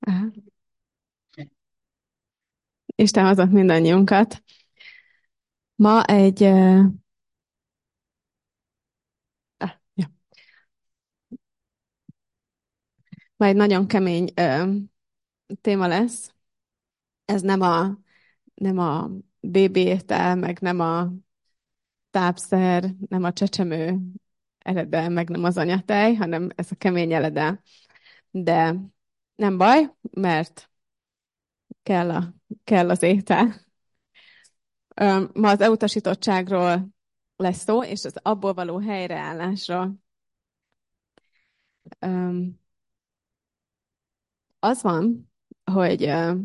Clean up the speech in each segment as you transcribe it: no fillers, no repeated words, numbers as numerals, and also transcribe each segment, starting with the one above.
Aha. Isten hozott mindannyiunkat. Ma ja. Ma egy nagyon kemény téma lesz. Ez nem a BB étel, meg nem a tápszer, nem a csecsemő eledel, meg nem az anyatej, hanem ez a kemény eledel. De nem baj, mert kell, kell az étel. Ma az elutasítottságról lesz szó, és az abból való helyreállásról. Öm, Az van, hogy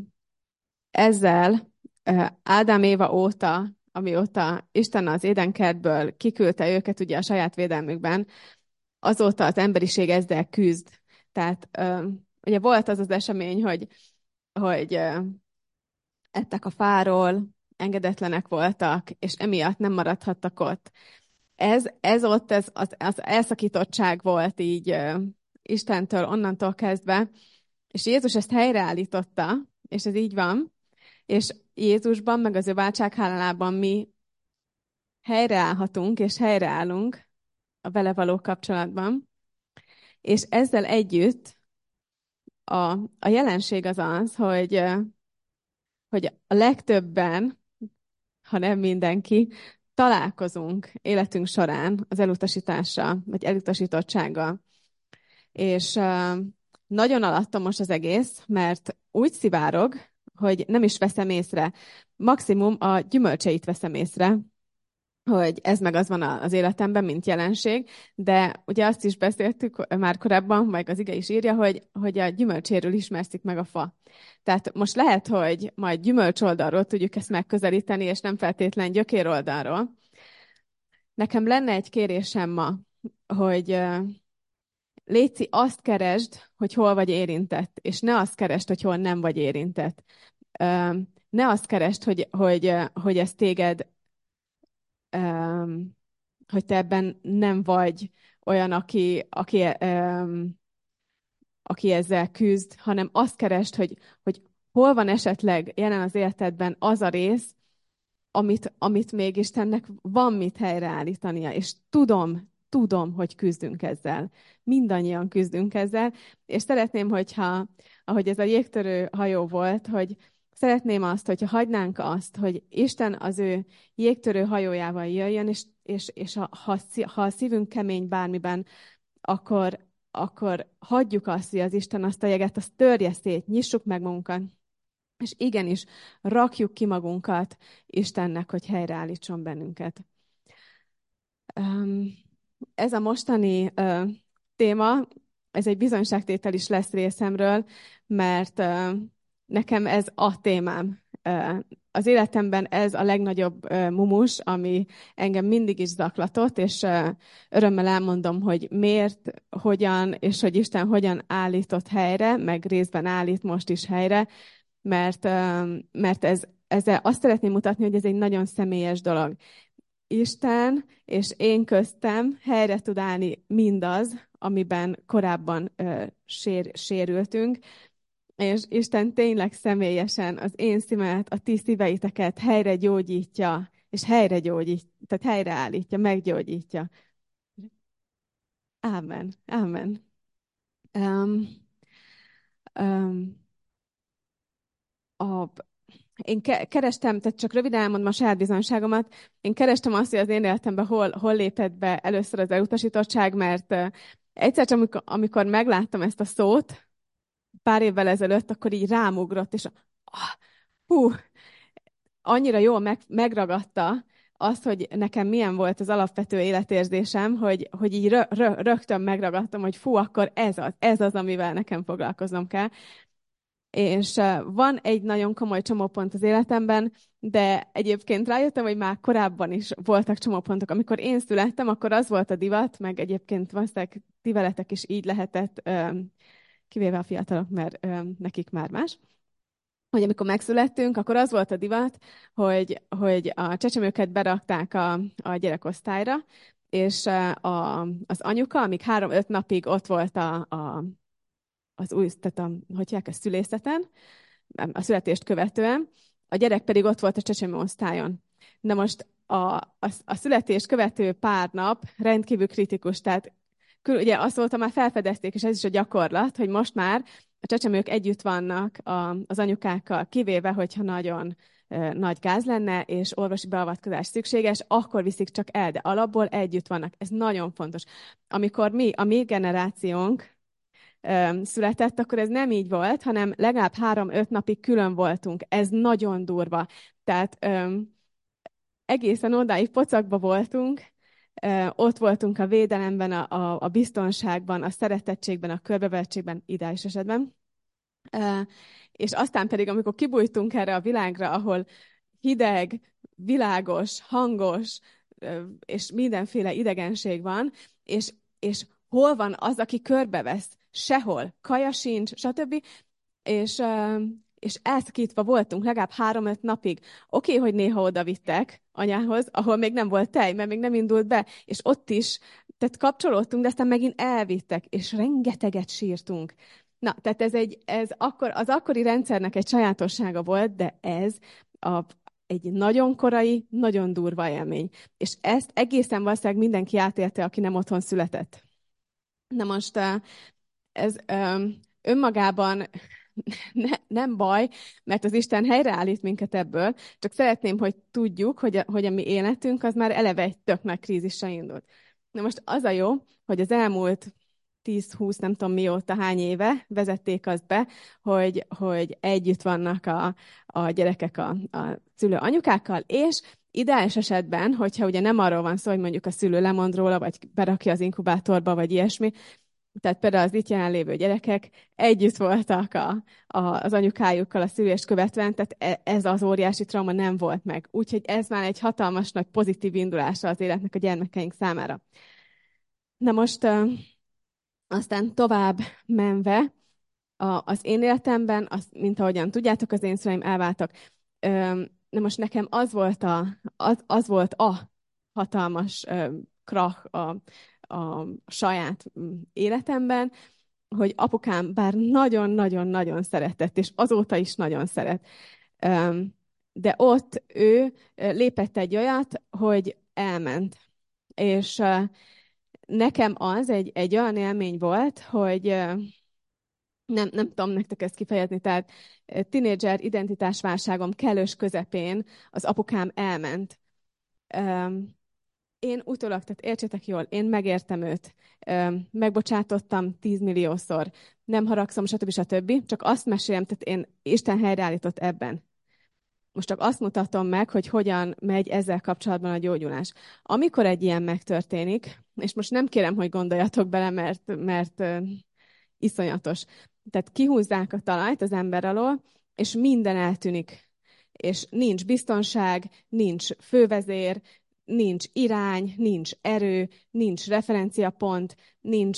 ezzel Ádám Éva óta, amióta Isten az édenkertből kiküldte őket ugye a saját védelmükben, azóta az emberiség ezzel küzd. Tehát ugye volt az az esemény, hogy ettek a fáról, engedetlenek voltak, és emiatt nem maradhattak ott. Ez ott az elszakítottság volt így Istentől onnantól kezdve, és Jézus ezt helyreállította, és ez így van, és Jézusban, meg az ő váltsághálálában mi helyreállhatunk, és helyreállunk a vele való kapcsolatban, és ezzel együtt a jelenség az az, hogy a legtöbben, ha nem mindenki, találkozunk életünk során az elutasítással, vagy elutasítottsággal. És nagyon alattomos az egész, mert úgy szivárog, hogy nem is veszem észre. Maximum a gyümölcseit veszem észre, hogy ez meg az van az életemben, mint jelenség, de ugye azt is beszéltük már korábban, meg az ige is írja, hogy a gyümölcséről ismerszik meg a fa. Tehát most lehet, hogy majd gyümölcs oldalról tudjuk ezt megközelíteni, és nem feltétlen gyökér oldalról. Nekem lenne egy kérésem ma, hogy léci, azt keresd, hogy hol vagy érintett, és ne azt keresd, hogy hol nem vagy érintett. Ne azt keresd, hogy ez téged, hogy te ebben nem vagy olyan, aki ezzel küzd, hanem azt keresd, hogy hol van esetleg jelen az életedben az a rész, amit még Istennek van mit helyreállítania, és tudom, hogy küzdünk ezzel. Mindannyian küzdünk ezzel, és szeretném, hogyha, ahogy ez a jégtörő hajó volt, hogy szeretném azt, hogyha hagynánk azt, hogy Isten az ő jégtörő hajójával jöjjön, és ha a szívünk kemény bármiben, akkor hagyjuk azt, hogy az Isten azt a jeget, azt törje szét, nyissuk meg magunkat, és igenis, rakjuk ki magunkat Istennek, hogy helyreállítson bennünket. Ez a mostani téma, ez egy bizonyságtétel is lesz részemről, mert nekem ez a témám. Az életemben ez a legnagyobb mumus, ami engem mindig is zaklatott, és örömmel elmondom, hogy miért, hogyan, és hogy Isten hogyan állított helyre, meg részben állít most is helyre, mert ezzel azt szeretném mutatni, hogy ez egy nagyon személyes dolog. Isten és én köztem helyre tud állni mindaz, amiben korábban sérültünk, és Isten tényleg személyesen az én szívemet, a ti szíveiteket helyre gyógyítja, és helyre gyógyít, tehát helyreállítja, meggyógyítja. Ámen, ámen. Um, um, a, én kerestem, tehát csak röviden elmondom a saját bizonyságomat, én kerestem azt, hogy az én életemben hol lépett be először az elutasítottság, mert egyszer csak amikor megláttam ezt a szót, pár évvel ezelőtt, akkor így rámugrott, és hú, annyira jól megragadta azt, hogy nekem milyen volt az alapvető életérzésem, hogy így rögtön megragadtam, hogy fú, akkor ez az, amivel nekem foglalkoznom kell. És van egy nagyon komoly csomópont az életemben, de egyébként rájöttem, hogy már korábban is voltak csomópontok. Amikor én születtem, akkor az volt a divat, meg egyébként valószínűleg ti veletek is így lehetett, kivéve a fiatalok, mert nekik már más, hogy amikor megszülettünk, akkor az volt a divat, hogy a csecsemőket berakták a gyerekosztályra, és az anyuka, amíg 3-5 napig ott volt tehát hogy hívják, a szülészeten, a születést követően, a gyerek pedig ott volt a csecsemőosztályon. Na most a születést követő pár nap rendkívül kritikus, tehát ugye azt voltam, már felfedezték, és ez is a gyakorlat, hogy most már a csecsemők együtt vannak az anyukákkal, kivéve, hogyha nagyon nagy gáz lenne, és orvosi beavatkozás szükséges, akkor viszik csak el, de alapból együtt vannak. Ez nagyon fontos. Amikor a mi generációnk született, akkor ez nem így volt, hanem legalább 3-5 napig külön voltunk. Ez nagyon durva. Tehát egészen odáig pocakba voltunk, ott voltunk a védelemben, a biztonságban, a szeretettségben, a körbevettségben, ideális esetben. És aztán pedig, amikor kibújtunk erre a világra, ahol hideg, világos, hangos, és mindenféle idegenség van, és hol van az, aki körbevesz? Sehol. Kaja sincs, stb. És elszakítva voltunk legalább 3-5 napig. Oké, hogy néha oda vittek anyához, ahol még nem volt tej, mert még nem indult be, és ott is, tehát kapcsolódtunk, de aztán megint elvittek, és rengeteget sírtunk. Na, tehát az akkori rendszernek egy sajátossága volt, de ez egy nagyon korai, nagyon durva élmény. És ezt egészen valószínűleg mindenki átélte, aki nem otthon született. Na most ez önmagában nem baj, mert az Isten helyreállít minket ebből, csak szeretném, hogy tudjuk, hogy a mi életünk az már eleve egy tök nagy krízissel indult. Na most az a jó, hogy az elmúlt 10-20, nem tudom mióta, hány éve vezették azt be, hogy együtt vannak a gyerekek a szülő anyukákkal, és ideális esetben, hogyha ugye nem arról van szó, hogy mondjuk a szülő lemond róla, vagy berakja az inkubátorba, vagy ilyesmi, tehát például az itt jelenlévő gyerekek együtt voltak az anyukájukkal a szülést követően, tehát ez az óriási trauma nem volt meg. Úgyhogy ez már egy hatalmas nagy pozitív indulása az életnek a gyermekeink számára. Na most aztán tovább menve az én életemben, mint ahogyan tudjátok, az én szüleim elváltak. Na most nekem az volt a hatalmas krach a saját életemben, hogy apukám bár nagyon-nagyon-nagyon szeretett, és azóta is nagyon szeret, de ott ő lépett egy olyat, hogy elment. És nekem az egy olyan élmény volt, hogy nem tudom nektek ezt kifejezni, tehát tinédzser identitásválságom kellős közepén az apukám elment. Én utólag, tehát értsétek jól, én megértem őt, megbocsátottam 10 milliószor, nem haragszom, stb. Csak azt mesélem, tehát Isten helyreállított ebben. Most csak azt mutatom meg, hogy hogyan megy ezzel kapcsolatban a gyógyulás. Amikor egy ilyen megtörténik, és most nem kérem, hogy gondoljatok bele, mert iszonyatos. Tehát kihúzzák a talajt az ember alól, és minden eltűnik. És nincs biztonság, nincs fővezér, nincs irány, nincs erő, nincs referenciapont, nincs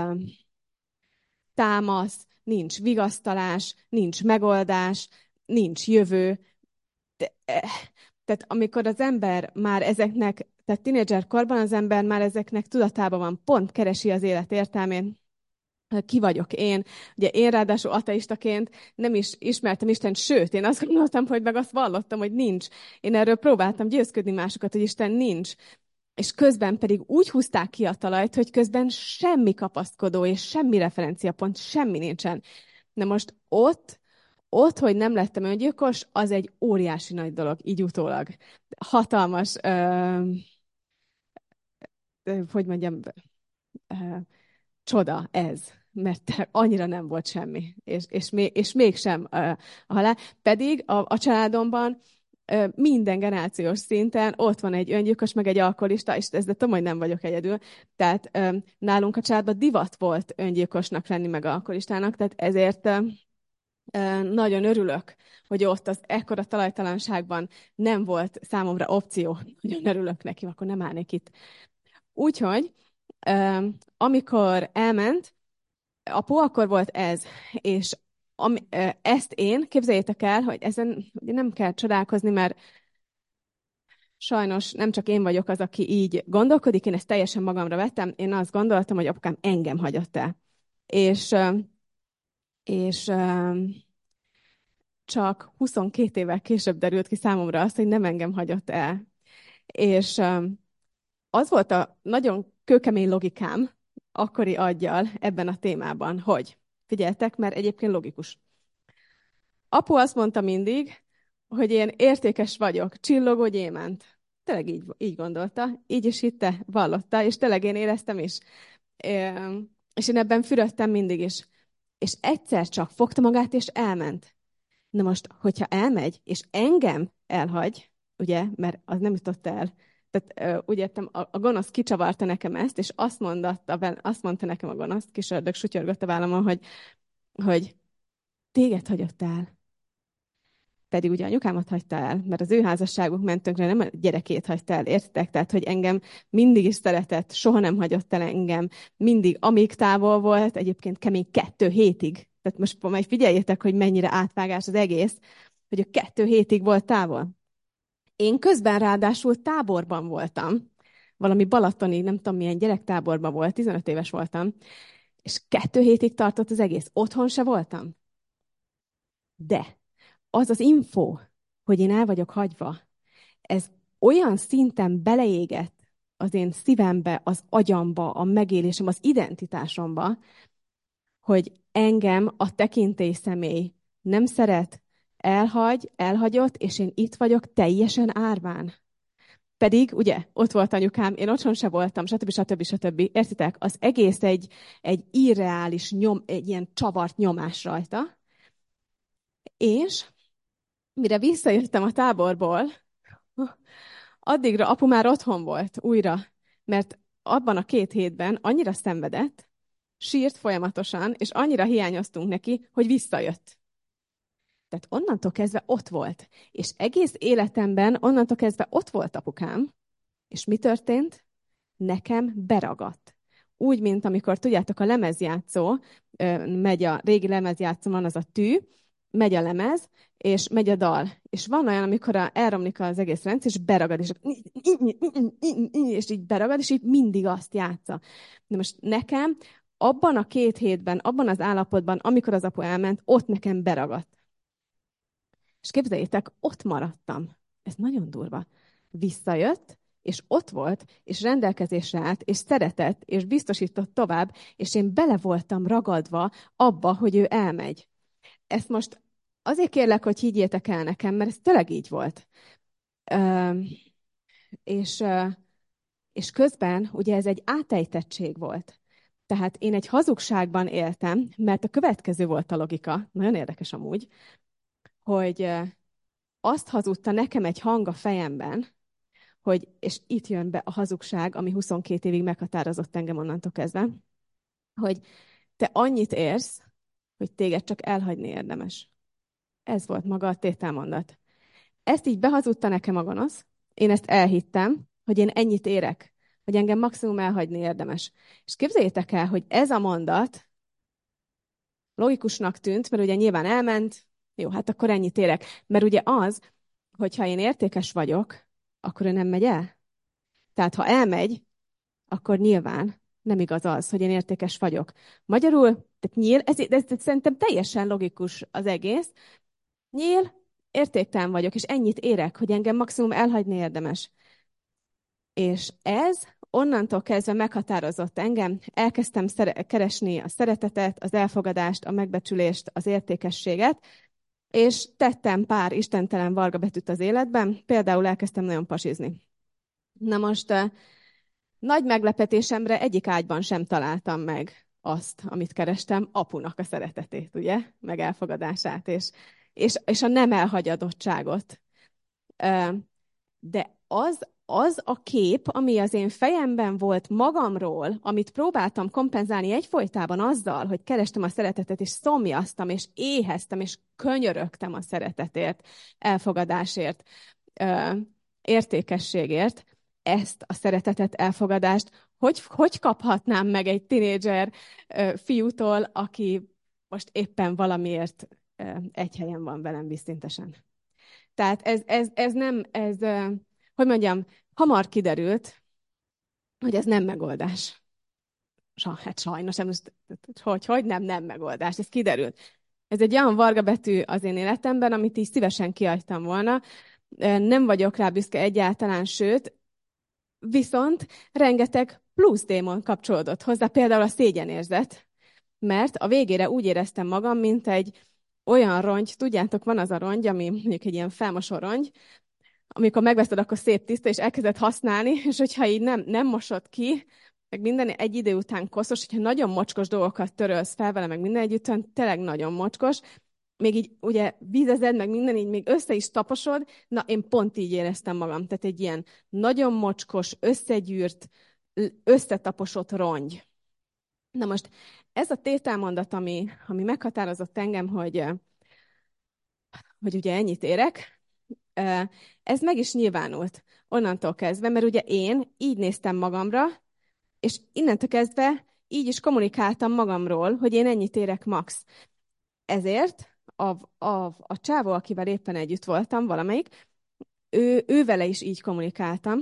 támasz, nincs vigasztalás, nincs megoldás, nincs jövő. Tehát amikor az ember már ezeknek, tehát tínédzser korban az ember már ezeknek tudatában van, pont keresi az élet értelmét, ki vagyok én. Ugye én ráadásul ateistaként nem is ismertem Istent, sőt, én azt gondoltam, hogy meg azt vallottam, hogy nincs. Én erről próbáltam győzködni másokat, hogy Isten nincs. És közben pedig úgy húzták ki a talajt, hogy közben semmi kapaszkodó és semmi referenciapont, semmi nincsen. Na most ott, hogy nem lettem öngyilkos, az egy óriási nagy dolog, így utólag. Hatalmas, hogy mondjam, csoda ez, mert annyira nem volt semmi, és mégsem a halál. Pedig a családomban minden generációs szinten ott van egy öngyilkos, meg egy alkoholista, és de tudom, hogy nem vagyok egyedül. Tehát nálunk a családban divat volt öngyilkosnak lenni, meg alkoholistának, tehát ezért nagyon örülök, hogy ott az ekkora talajtalanságban nem volt számomra opció. Nagyon örülök neki, akkor nem állnék itt. Úgyhogy, amikor elment, apu, akkor volt ez, és ezt képzeljétek el, hogy ezen nem kell csodálkozni, mert sajnos nem csak én vagyok az, aki így gondolkodik, én ezt teljesen magamra vettem, én azt gondoltam, hogy apukám engem hagyott el. És És csak 22 évvel később derült ki számomra azt, hogy nem engem hagyott el. És az volt a nagyon kőkemény logikám akkori aggyal ebben a témában, hogy figyeltek, mert egyébként logikus. Apu azt mondta mindig, hogy én értékes vagyok, csillogó gyémánt. Tényleg így gondolta, így is hitte, vallotta, és tényleg én éreztem is. És én ebben fürödtem mindig is. És egyszer csak fogta magát, és elment. Na most, hogyha elmegy, és engem elhagy, ugye, mert az nem jutott el, tehát úgy értem, a gonosz kicsavarta nekem ezt, és azt mondta nekem a gonosz, kis ördög sutyorgott a vállamon, hogy téged hagyott el. Pedig ugye anyukámat hagyta el, mert az ő házasságuk ment tönkre, nem a gyerekét hagyta el, értitek? Tehát, hogy engem mindig is szeretett, soha nem hagyott el engem, mindig, amíg távol volt, egyébként kemény 2 hétig. Tehát most majd figyeljétek, hogy mennyire átvágás az egész, hogy a 2 hétig volt távol. Én közben ráadásul táborban voltam, valami balatoni, nem tudom milyen gyerektáborban volt, 15 éves voltam, és 2 hétig tartott az egész. Otthon se voltam. De az az info, hogy én el vagyok hagyva, ez olyan szinten beleégett az én szívembe, az agyamba, a megélésem, az identitásomba, hogy engem a tekintély személy nem szeret, elhagyott, és én itt vagyok teljesen árván. Pedig, ugye, ott volt anyukám, én otthon se voltam, stb. Értitek? Az egész egy irreális egy ilyen csavart nyomás rajta. És mire visszajöttem a táborból, addigra apu már otthon volt újra, mert abban a 2 hétben annyira szenvedett, sírt folyamatosan, és annyira hiányoztunk neki, hogy visszajött. Tehát onnantól kezdve ott volt. És egész életemben onnantól kezdve ott volt apukám. És mi történt? Nekem beragadt. Úgy, mint amikor, tudjátok, a lemezjátszó, megy a régi lemezjátszó, van az a tű, megy a lemez, és megy a dal. És van olyan, amikor elromlik az egész rendszer, és beragad, és így beragad, és így mindig azt játsza. De most nekem abban a 2 hétben, abban az állapotban, amikor az apu elment, ott nekem beragadt. És képzeljétek, ott maradtam. Ez nagyon durva. Visszajött, és ott volt, és rendelkezésre állt, és szeretett, és biztosított tovább, és én bele voltam ragadva abba, hogy ő elmegy. Ezt most azért kérlek, hogy higgyétek el nekem, mert ez tényleg így volt. Ö, és, és közben ugye ez egy átejtettség volt. Tehát én egy hazugságban éltem, mert a következő volt a logika, nagyon érdekes amúgy, hogy azt hazudta nekem egy hang a fejemben, hogy, és itt jön be a hazugság, ami 22 évig meghatározott engem onnantól kezdve, hogy te annyit érsz, hogy téged csak elhagyni érdemes. Ez volt maga a tételmondat. Ezt így behazudta nekem a gonosz, én ezt elhittem, hogy én ennyit érek, hogy engem maximum elhagyni érdemes. És képzeljétek el, hogy ez a mondat logikusnak tűnt, mert ugye nyilván elment, jó, hát akkor ennyit érek. Mert ugye az, hogyha én értékes vagyok, akkor ő nem megy el. Tehát ha elmegy, akkor nyilván nem igaz az, hogy én értékes vagyok. Magyarul, tehát nyíl, ez szerintem teljesen logikus az egész. Nyíl, értéktelen vagyok, és ennyit érek, hogy engem maximum elhagyni érdemes. És ez onnantól kezdve meghatározott engem. Elkezdtem keresni a szeretetet, az elfogadást, a megbecsülést, az értékességet, és tettem pár istentelen varga betűt az életben, például elkezdtem nagyon pasizni. Na most nagy meglepetésemre egyik ágyban sem találtam meg azt, amit kerestem, apunak a szeretetét, ugye, meg elfogadását, és a nem elhagyadottságot. De az a kép, ami az én fejemben volt magamról, amit próbáltam kompenzálni egyfolytában azzal, hogy kerestem a szeretetet, és szomjaztam, és éheztem, és könyörögtem a szeretetért, elfogadásért, értékességért, ezt a szeretetet, elfogadást, hogy kaphatnám meg egy tinédzser fiútól, aki most éppen valamiért egy helyen van velem vízszintesen. Tehát ez nem, hogy mondjam, hamar kiderült, hogy ez nem megoldás. Hát sajnos, hogy nem megoldás, ez kiderült. Ez egy olyan varga betű az én életemben, amit így szívesen kihagytam volna. Nem vagyok rá büszke egyáltalán, sőt, viszont rengeteg plusz démon kapcsolódott hozzá, például a szégyenérzet, mert a végére úgy éreztem magam, mint egy olyan rongy, tudjátok, van az a rongy, ami mondjuk egy ilyen felmosó rongy, amikor megveszed, akkor szép tiszta, és elkezded használni, és hogyha így nem mosod ki, meg minden egy idő után koszos, hogyha nagyon mocskos dolgokat törölsz fel vele, meg minden együtt, tényleg nagyon mocskos, még így ugye vízezed, meg minden így még össze is taposod, na én pont így éreztem magam. Tehát egy ilyen nagyon mocskos, összegyűrt, összetaposott rongy. Na most ez a tételmondat, ami meghatározott engem, hogy ugye ennyit érek, ez meg is nyilvánult onnantól kezdve, mert ugye én így néztem magamra, és innentől kezdve így is kommunikáltam magamról, hogy én ennyit érek max. Ezért a csávó, akivel éppen együtt voltam, valamelyik, ő vele is így kommunikáltam,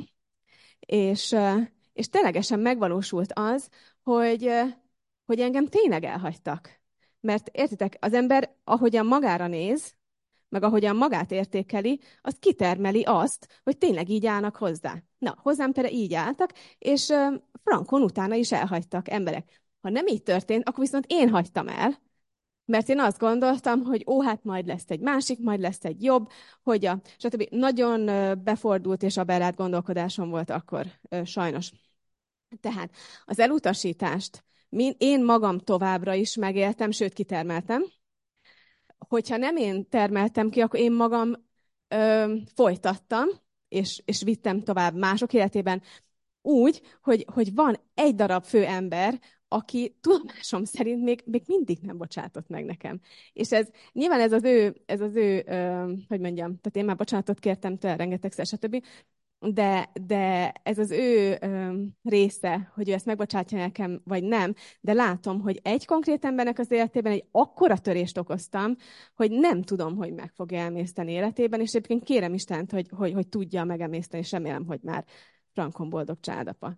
és ténylegesen megvalósult az, hogy engem tényleg elhagytak. Mert értitek, az ember, ahogyan magára néz, meg ahogyan magát értékeli, az kitermeli azt, hogy tényleg így állnak hozzá. Na, hozzám például így álltak, és frankon utána is elhagytak emberek. Ha nem így történt, akkor viszont én hagytam el, mert én azt gondoltam, hogy hát majd lesz egy másik, majd lesz egy jobb, hogy stb. Nagyon befordult és aberrált gondolkodásom volt akkor, sajnos. Tehát az elutasítást én magam továbbra is megéltem, sőt kitermeltem. Hogyha nem én termeltem ki, akkor én magam folytattam, és vittem tovább mások életében úgy, hogy van egy darab fő ember, aki tudomásom szerint még mindig nem bocsátott meg nekem. És nyilván ez az ő hogy mondjam, tehát én már bocsánatot kértem tőle rengetegszer, stb. De ez az ő része, hogy ő ezt megbocsátja nekem, vagy nem, de látom, hogy egy konkrét embernek az életében egy akkora törést okoztam, hogy nem tudom, hogy meg fogja emészteni életében, és egyébként kérem Istent, hogy tudja megemészteni, és remélem, hogy már frankon boldog családapa.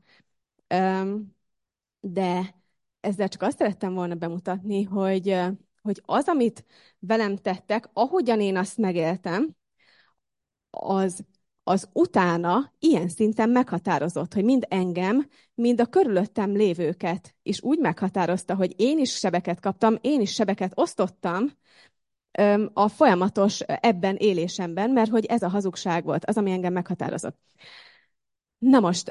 De ezzel csak azt szerettem volna bemutatni, hogy az, amit velem tettek, ahogyan én azt megéltem, az utána ilyen szinten meghatározott, hogy mind engem, mind a körülöttem lévőket is úgy meghatározta, hogy én is sebeket kaptam, én is sebeket osztottam a folyamatos ebben élésemben, mert hogy ez a hazugság volt, az, ami engem meghatározott. Na most,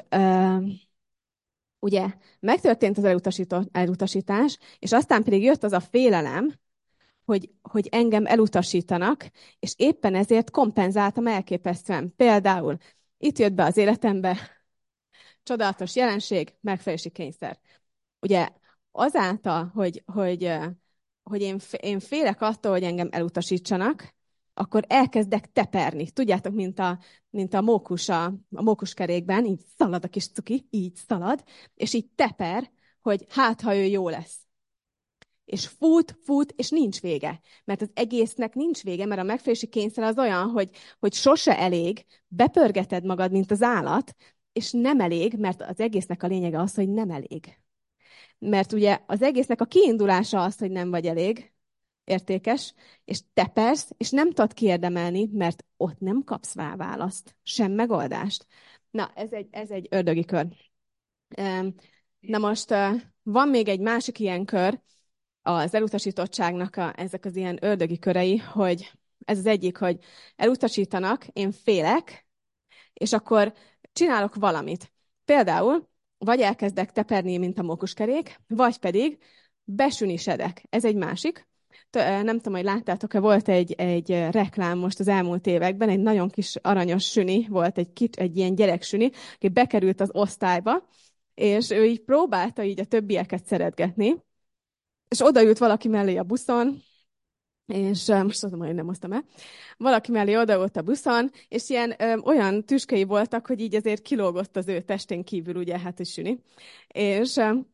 ugye megtörtént az elutasítás, és aztán pedig jött az a félelem, hogy engem elutasítanak, és éppen ezért kompenzáltam elképesztően. Például itt jött be az életembe csodálatos jelenség, megfelelési kényszer. Ugye azáltal, hogy én félek attól, hogy engem elutasítsanak, akkor elkezdek teperni. Tudjátok, mint a mókus a mókuskerékben, így szalad a kis cuki, így szalad, és így teper, hogy hát, ha ő jó lesz. És fut, és nincs vége. Mert az egésznek nincs vége, mert a megfelelési kényszer az olyan, hogy sose elég, bepörgeted magad, mint az állat, és nem elég, mert az egésznek a lényege az, hogy nem elég. Mert ugye az egésznek a kiindulása az, hogy nem vagy elég értékes, és tepersz, és nem tudod kiérdemelni, mert ott nem kapsz rá választ, sem megoldást. Na, ez egy ördögi kör. Na most van még egy másik ilyen kör, az elutasítottságnak ezek az ilyen ördögi körei, hogy ez az egyik, hogy elutasítanak, én félek, és akkor csinálok valamit. Például, vagy elkezdek teperni, mint a mókuskerék, vagy pedig besünisedek. Ez egy másik. Nem tudom, hogy láttátok-e, volt egy reklám most az elmúlt években, egy nagyon kis aranyos süni, volt egy ilyen gyereksüni, aki bekerült az osztályba, és ő így próbálta így a többieket szeretgetni, és odaült valaki mellé a buszon, és most tudom, hogy nem hoztam el, valaki mellé odaült a buszon, és ilyen olyan tüskei voltak, hogy így azért kilógott az ő testén kívül, ugye, hát is süni. És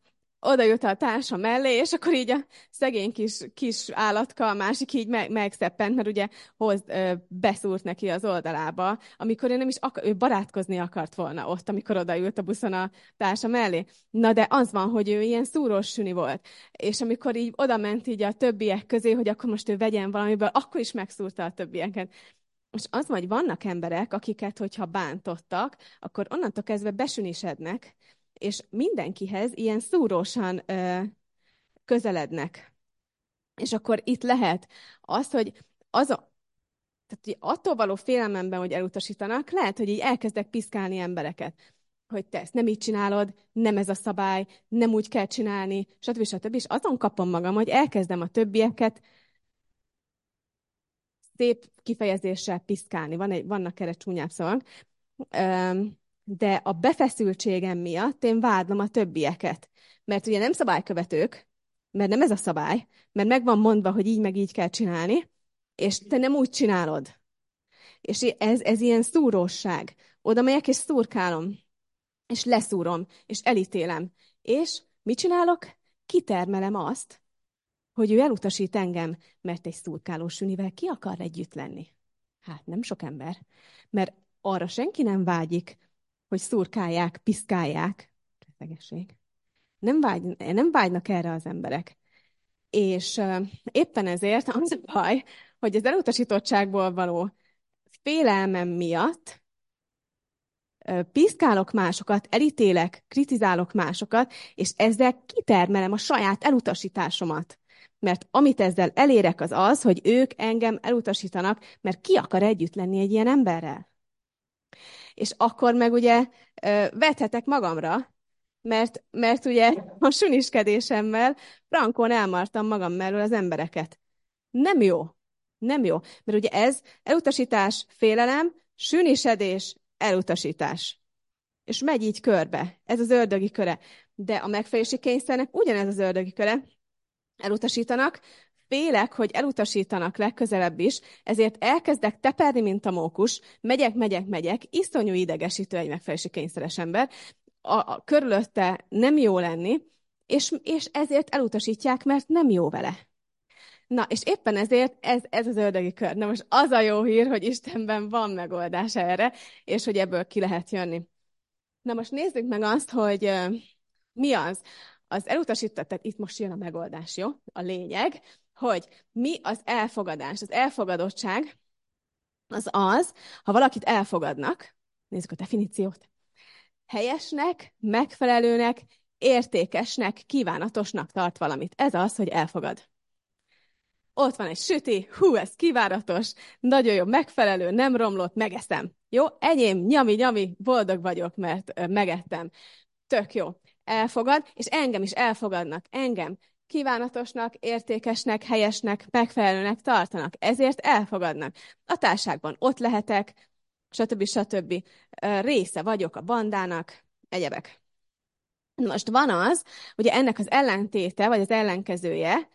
oda jut a társa mellé, és akkor így a szegény kis állatka, a másik így megszeppent, mert ugye beszúrt neki az oldalába, amikor ő nem is ő barátkozni akart volna ott, amikor oda jut a buszon a társa mellé. Na de az van, hogy ő ilyen szúrós süni volt. És amikor így oda ment így a többiek közé, hogy akkor most ő vegyen valamiből, akkor is megszúrta a többieket. És az, hogy vannak emberek, akiket, hogyha bántottak, akkor onnantól kezdve besünisednek, és mindenkihez ilyen szúrósan közelednek. És akkor itt lehet az, hogy tehát, hogy attól való félelmemben, hogy elutasítanak, lehet, hogy így elkezdek piszkálni embereket. Hogy te ezt nem így csinálod, nem ez a szabály, nem úgy kell csinálni, stb. Stb. És azon kapom magam, hogy elkezdem a többieket szép kifejezéssel piszkálni. Vannak erre csúnyább szavak. De a befeszültségem miatt én vádlom a többieket. Mert ugye nem szabálykövetők, mert nem ez a szabály, mert meg van mondva, hogy így meg így kell csinálni, és te nem úgy csinálod. És ez ilyen szúróság. Oda megyek, és szurkálom, és leszúrom, és elítélem. És mit csinálok? Kitermelem azt, hogy ő elutasít engem, mert egy szurkáló sünivel ki akar együtt lenni? Hát nem sok ember. Mert arra senki nem vágyik, hogy szurkálják, piszkálják. Rettegesség. Nem vágynak erre az emberek. És éppen ezért az a baj, hogy az elutasítottságból való félelmem miatt piszkálok másokat, elítélek, kritizálok másokat, és ezzel kitermelem a saját elutasításomat. Mert amit ezzel elérek az az, hogy ők engem elutasítanak, mert ki akar együtt lenni egy ilyen emberrel? És akkor meg ugye vethetek magamra, mert ugye a süniskedésemmel frankon elmartam magam mellől az embereket. Nem jó. Nem jó. Mert ugye ez elutasítás, félelem, sünisedés, elutasítás. És megy így körbe. Ez az ördögi köre. De a megfelelési kényszernek ugyanez az ördögi köre. Elutasítanak, félek, hogy elutasítanak legközelebb is, ezért elkezdek teperni, mint a mókus, megyek, iszonyú idegesítő egy megfelelési kényszeres ember, körülötte nem jó lenni, és ezért elutasítják, mert nem jó vele. Na, és éppen ezért ez az ördögi kör. Na most az a jó hír, hogy Istenben van megoldás erre, és hogy ebből ki lehet jönni. Na most nézzük meg azt, hogy mi az. Az elutasított, tehát itt most jön a megoldás, jó? A lényeg, hogy mi az elfogadás. Az elfogadottság az, ha valakit elfogadnak, nézzük a definíciót, helyesnek, megfelelőnek, értékesnek, kívánatosnak tart valamit. Ez az, hogy elfogad. Ott van egy süti, ez kívánatos, nagyon jó, megfelelő, nem romlott, megeszem. Jó, enyém, nyami, boldog vagyok, mert megettem. Tök jó. Elfogad, és engem is elfogadnak. Engem kívánatosnak, értékesnek, helyesnek, megfelelőnek tartanak. Ezért elfogadnak. A társaságban ott lehetek, stb. Része vagyok a bandának, egyebek. Most van az, ugye ennek az ellentéte, vagy az ellenkezője,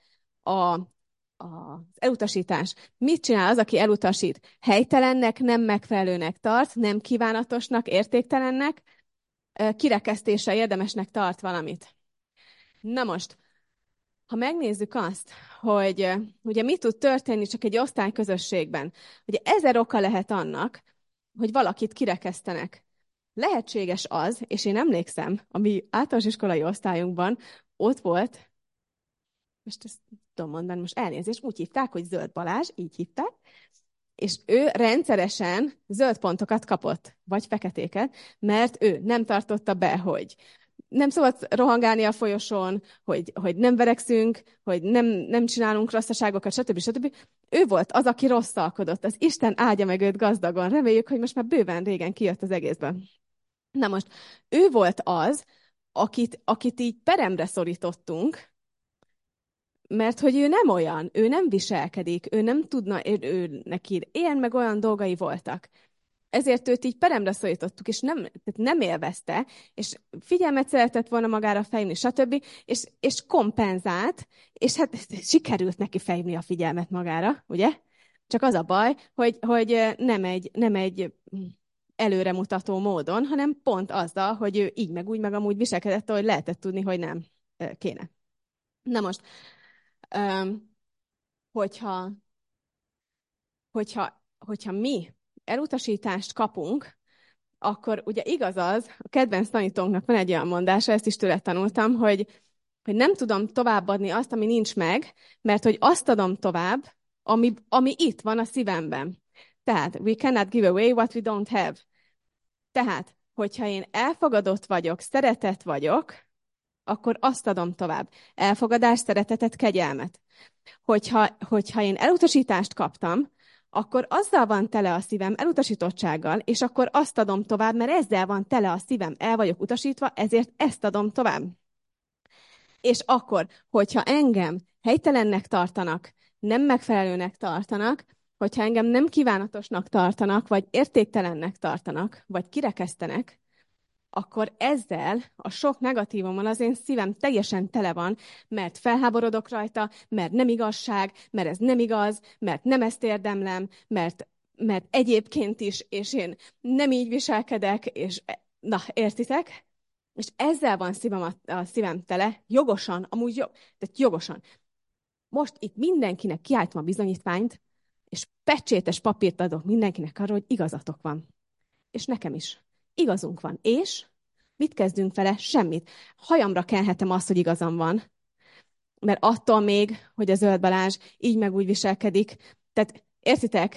az elutasítás. Mit csinál az, aki elutasít? Helytelennek, nem megfelelőnek tart, nem kívánatosnak, értéktelennek, kirekesztése érdemesnek tart valamit. Na most, ha megnézzük azt, hogy ugye mi tud történni csak egy osztályközösségben, ugye 1000 oka lehet annak, hogy valakit kirekesztenek. Lehetséges az, és én emlékszem, a mi általános iskolai osztályunkban ott volt, most ezt tudom mondani, most elnézést, úgy hívták, hogy Zöld Balázs, így hívták, és ő rendszeresen zöld pontokat kapott, vagy feketéket, mert ő nem tartotta be, hogy nem szabad rohangálni a folyosón, hogy nem verekszünk, hogy nem csinálunk rosszaságokat, stb. Ő volt az, aki rosszalkodott. Az Isten áldja meg őt gazdagon. Reméljük, hogy most már bőven régen kijött az egészben. Na most, ő volt az, akit így peremre szorítottunk, mert hogy ő nem olyan, ő nem viselkedik, ő nem tudna, ő neki ilyen meg olyan dolgai voltak. Ezért őt így peremre szorítottuk, és nem élvezte, és figyelmet szeretett volna magára fejni, stb., és kompenzált, és hát sikerült neki fejni a figyelmet magára, ugye? Csak az a baj, hogy nem egy előremutató módon, hanem pont azzal, hogy ő így meg úgy meg amúgy viselkedett, hogy lehetett tudni, hogy nem. kéne. Na most, hogyha mi elutasítást kapunk, akkor ugye igaz az, a kedvenc tanítónknak van egy olyan mondása, ezt is tőle tanultam, hogy nem tudom továbbadni azt, ami nincs meg, mert hogy azt adom tovább, ami itt van a szívemben. Tehát, we cannot give away what we don't have. Tehát, hogyha én elfogadott vagyok, szeretet vagyok, akkor azt adom tovább. Elfogadást, szeretetet, kegyelmet. Hogyha én elutasítást kaptam, akkor azzal van tele a szívem, elutasítottsággal, és akkor azt adom tovább, mert ezzel van tele a szívem, el vagyok utasítva, ezért ezt adom tovább. És akkor, hogyha engem helytelennek tartanak, nem megfelelőnek tartanak, hogyha engem nem kívánatosnak tartanak, vagy értéktelennek tartanak, vagy kirekesztenek, akkor ezzel a sok negatívummal az én szívem teljesen tele van, mert felháborodok rajta, mert nem igazság, mert ez nem igaz, mert nem ezt érdemlem, mert egyébként is, és én nem így viselkedek, és na, értitek? És ezzel van a szívem tele, jogosan, amúgy tehát jogosan. Most itt mindenkinek kiállítom a bizonyítványt, és pecsétes papírt adok mindenkinek arról, hogy igazatok van. És nekem is. Igazunk van. És mit kezdünk vele? Semmit. Hajamra kenhetem azt, hogy igazam van. Mert attól még, hogy a Zöld Balázs így meg úgy viselkedik. Tehát értitek?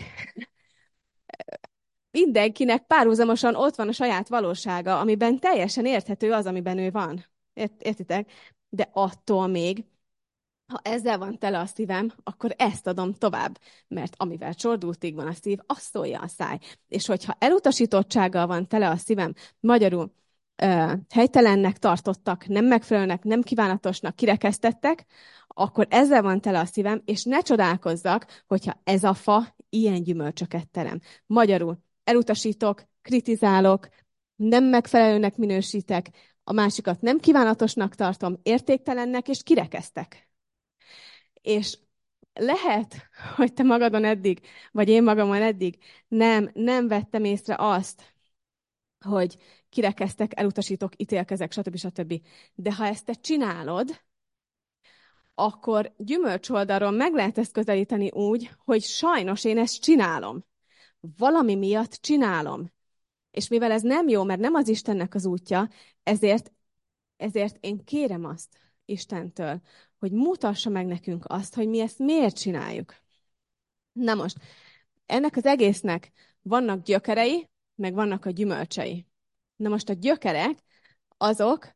Mindenkinek párhuzamosan ott van a saját valósága, amiben teljesen érthető az, amiben ő van. Értitek? De attól még, ha ezzel van tele a szívem, akkor ezt adom tovább, mert amivel csordultig van a szív, azt szólja a száj. És hogyha elutasítottsággal van tele a szívem, magyarul helytelennek tartottak, nem megfelelőnek, nem kívánatosnak, kirekesztettek, akkor ezzel van tele a szívem, és ne csodálkozzak, hogyha ez a fa ilyen gyümölcsöket terem. Magyarul elutasítok, kritizálok, nem megfelelőnek minősítek, a másikat nem kívánatosnak tartom, értéktelennek, és kirekesztek. És lehet, hogy te magadon eddig, vagy én magamon eddig nem vettem észre azt, hogy kirekesztek, elutasítok, ítélkezek, stb. De ha ezt te csinálod, akkor gyümölcs oldalról meg lehet ezt közelíteni úgy, hogy sajnos én ezt csinálom. Valami miatt csinálom. És mivel ez nem jó, mert nem az Istennek az útja, ezért én kérem azt Istentől, hogy mutassa meg nekünk azt, hogy mi ezt miért csináljuk. Na most, ennek az egésznek vannak gyökerei, meg vannak a gyümölcsei. Na most a gyökerek, azok,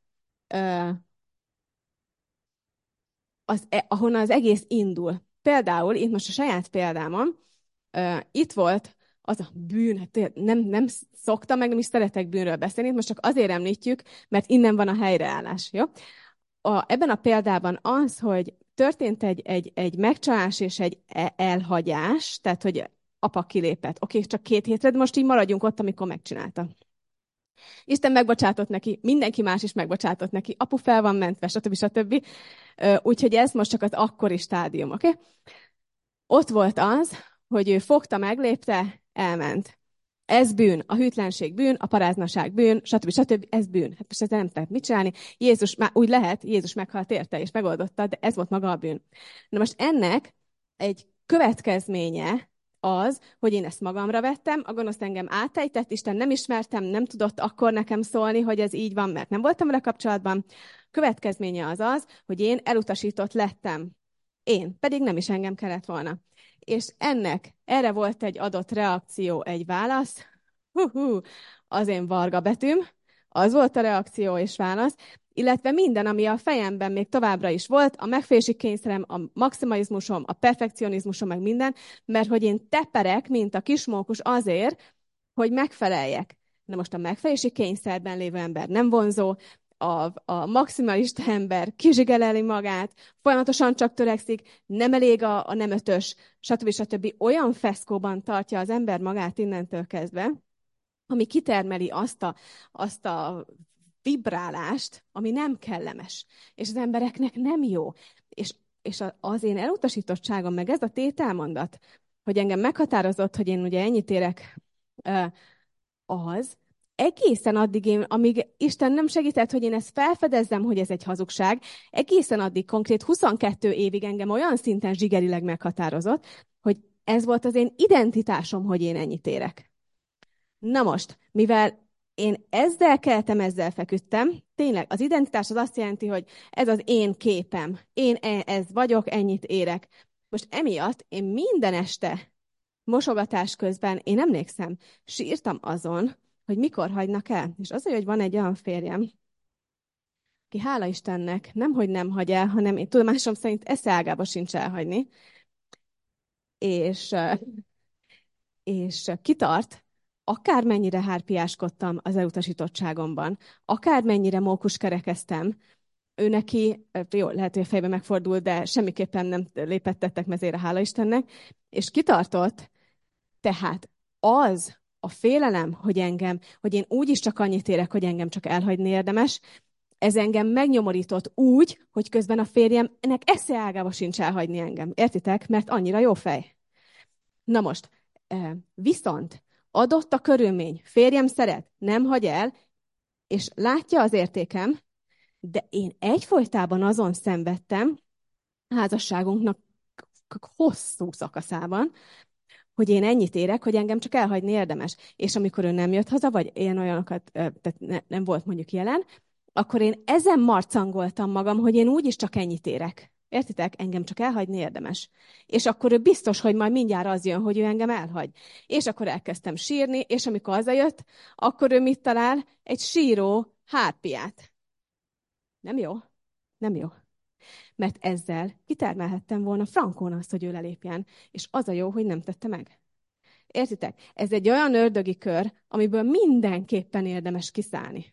ahonnan az egész indul. Például, itt most a saját példámon, itt volt az a bűn, hát nem szoktam, meg nem is szeretek bűnről beszélni, most csak azért említjük, mert innen van a helyreállás, jó? Ebben a példában az, hogy történt egy megcsalás és egy elhagyás, tehát, hogy apa kilépett. Oké, csak 2 hétre, de most így maradjunk ott, amikor megcsinálta. Isten megbocsátott neki, mindenki más is megbocsátott neki, apu fel van mentve, stb. Úgyhogy ez most csak az akkori stádium, oké? Ott volt az, hogy ő fogta, meglépte, elment. Ez bűn, a hűtlenség bűn, a paráznaság bűn, stb. Ez bűn. Hát most ezzel nem lehet mit csinálni. Jézus, már úgy lehet, Jézus meghalt érte és megoldotta, de ez volt maga a bűn. Na most ennek egy következménye az, hogy én ezt magamra vettem, a gonosz engem átejtett, Isten nem ismertem, nem tudott akkor nekem szólni, hogy ez így van, mert nem voltam vele kapcsolatban. Következménye az, hogy én elutasított lettem. Én, pedig nem is engem kellett volna. És erre volt egy adott reakció, egy válasz. Az én varga betűm, az volt a reakció és válasz, illetve minden, ami a fejemben még továbbra is volt, a megfélési kényszerem, a maximalizmusom, a perfekcionizmusom, meg minden, mert hogy én teperek, mint a kismókus azért, hogy megfeleljek. Na most a megfelelési kényszerben lévő ember nem vonzó, a maximalista ember kizsigeleli magát, folyamatosan csak törekszik, nem elég a nem ötös, stb. Olyan feszkóban tartja az ember magát innentől kezdve, ami kitermeli azt a vibrálást, ami nem kellemes, és az embereknek nem jó. És az én elutasítottságom, meg ez a tételmondat, hogy engem meghatározott, hogy én ugye ennyit érek, az, egészen addig amíg Isten nem segített, hogy én ezt felfedezzem, hogy ez egy hazugság, egészen addig konkrét 22 évig engem olyan szinten zsigerileg meghatározott, hogy ez volt az én identitásom, hogy én ennyit érek. Na most, mivel én ezzel keltem, ezzel feküdtem, tényleg az identitás az azt jelenti, hogy ez az én képem, én ez vagyok, ennyit érek. Most emiatt én minden este mosogatás közben, én emlékszem, sírtam azon, hogy mikor hagynak el. És azért, hogy van egy olyan férjem, aki hála Istennek nemhogy nem hagy el, hanem én tudomásom szerint esze ágába sincs elhagyni, és, és kitart, akármennyire hárpiáskodtam az elutasítottságomban, akármennyire mókuskerekeztem, ő neki, jó, lehet, hogy a fejbe megfordult, de semmiképpen nem lépett tettek mezére, hála Istennek, és kitartott, tehát az a félelem, hogy én úgyis csak annyit érek, hogy engem csak elhagyni érdemes, ez engem megnyomorított úgy, hogy közben a férjemnek esze ágába sincs elhagyni engem. Értitek? Mert annyira jó fej. Na most, viszont adott a körülmény, férjem szeret, nem hagy el, és látja az értékem, de én egyfolytában azon szenvedtem, házasságunknak hosszú szakaszában, hogy én ennyit érek, hogy engem csak elhagyni érdemes. És amikor ő nem jött haza, vagy olyanokat, tehát nem volt mondjuk jelen, akkor én ezen marcangoltam magam, hogy én úgyis csak ennyit érek. Értitek? Engem csak elhagyni érdemes. És akkor ő biztos, hogy majd mindjárt az jön, hogy ő engem elhagy. És akkor elkezdtem sírni, és amikor hazajött, akkor ő mit talál? Egy síró hárpiát. Nem jó? Nem jó. Mert ezzel kitermelhettem volna frankón azt, hogy ő lelépjen. És az a jó, hogy nem tette meg. Értitek? Ez egy olyan ördögi kör, amiből mindenképpen érdemes kiszállni.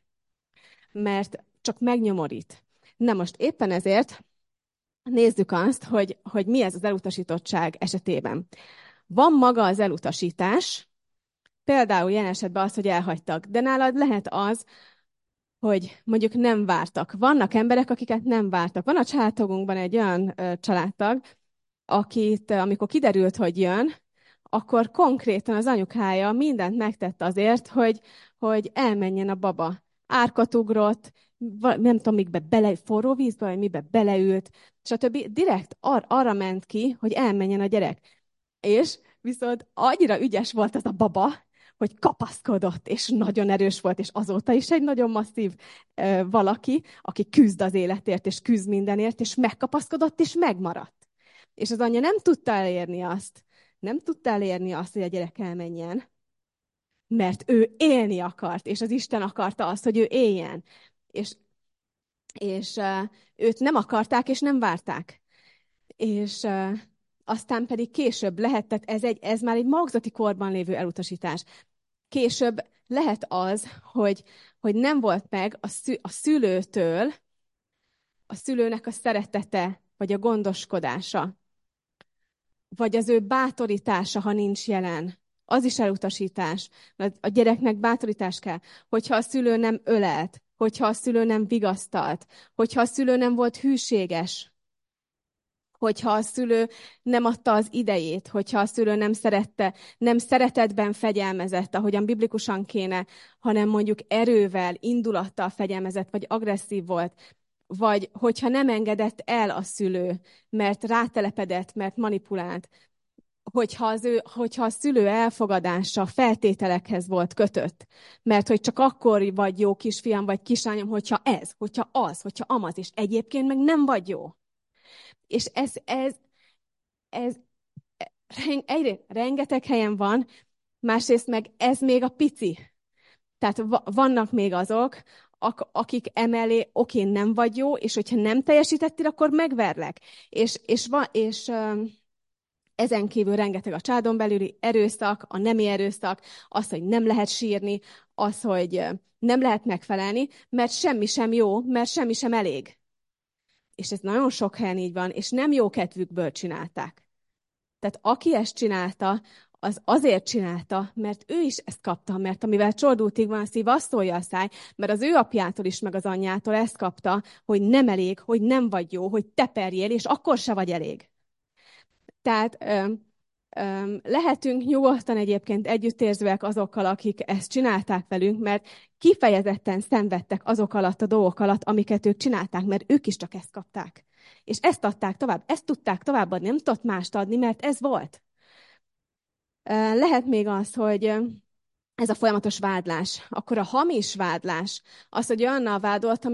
Mert csak megnyomorít. Na most éppen ezért nézzük azt, hogy mi ez az elutasítottság esetében. Van maga az elutasítás, például jelen esetben az, hogy elhagytak, de nálad lehet az, hogy mondjuk nem vártak. Vannak emberek, akiket nem vártak. Van a családtagunkban egy olyan családtag, akit, amikor kiderült, hogy jön, akkor konkrétan az anyukája mindent megtett azért, hogy elmenjen a baba. Árkat ugrott, nem tudom, forró vízbe, vagy mibe beleült, stb. Direkt arra ment ki, hogy elmenjen a gyerek. És viszont annyira ügyes volt az a baba, hogy kapaszkodott, és nagyon erős volt, és azóta is egy nagyon masszív valaki, aki küzd az életért, és küzd mindenért, és megkapaszkodott, és megmaradt. És az anyja nem tudta elérni azt, hogy a gyerek elmenjen, mert ő élni akart, és az Isten akarta azt, hogy ő éljen. És őt nem akarták, és nem várták. És aztán pedig később lehetett, ez már egy magzati korban lévő elutasítás. Később lehet az, hogy nem volt meg a szülőtől a szülőnek a szeretete, vagy a gondoskodása, vagy az ő bátorítása, ha nincs jelen. Az is elutasítás. A gyereknek bátorítás kell. Hogyha a szülő nem ölelt, hogyha a szülő nem vigasztalt, hogyha a szülő nem volt hűséges, hogyha a szülő nem adta az idejét, hogyha a szülő nem szerette, nem szeretetben fegyelmezett, ahogyan biblikusan kéne, hanem mondjuk erővel, indulattal fegyelmezett, vagy agresszív volt, vagy hogyha nem engedett el a szülő, mert rátelepedett, mert manipulált, hogyha a szülő elfogadása feltételekhez volt kötött, mert hogy csak akkor vagy jó kisfiam, vagy kislányom, hogyha ez, hogyha az, hogyha amaz, és egyébként meg nem vagy jó. És ez egyrészt rengeteg helyen van, másrészt meg ez még a pici. Tehát vannak még azok, akik emellé, oké, nem vagy jó, és hogyha nem teljesítettél, akkor megverlek. És ezen kívül rengeteg a családon belüli erőszak, a nemi erőszak, az, hogy nem lehet sírni, az, hogy nem lehet megfelelni, mert semmi sem jó, mert semmi sem elég. És ez nagyon sok helyen így van, és nem jó kedvükből csinálták. Tehát aki ezt csinálta, az azért csinálta, mert ő is ezt kapta, mert amivel csordultig van a szív, azt szólja a száj, mert az ő apjától is, meg az anyjától ezt kapta, hogy nem elég, hogy nem vagy jó, hogy teperjél, és akkor se vagy elég. Tehát Lehetünk nyugodtan egyébként együttérzőek azokkal, akik ezt csinálták velünk, mert kifejezetten szenvedtek azok alatt a dolgok alatt, amiket ők csinálták, mert ők is csak ezt kapták. És ezt adták tovább, ezt tudták továbbadni, nem tudott mást adni, mert ez volt. Lehet még az, hogy ez a folyamatos vádlás. Akkor a hamis vádlás, az, hogy olyannal vádolt,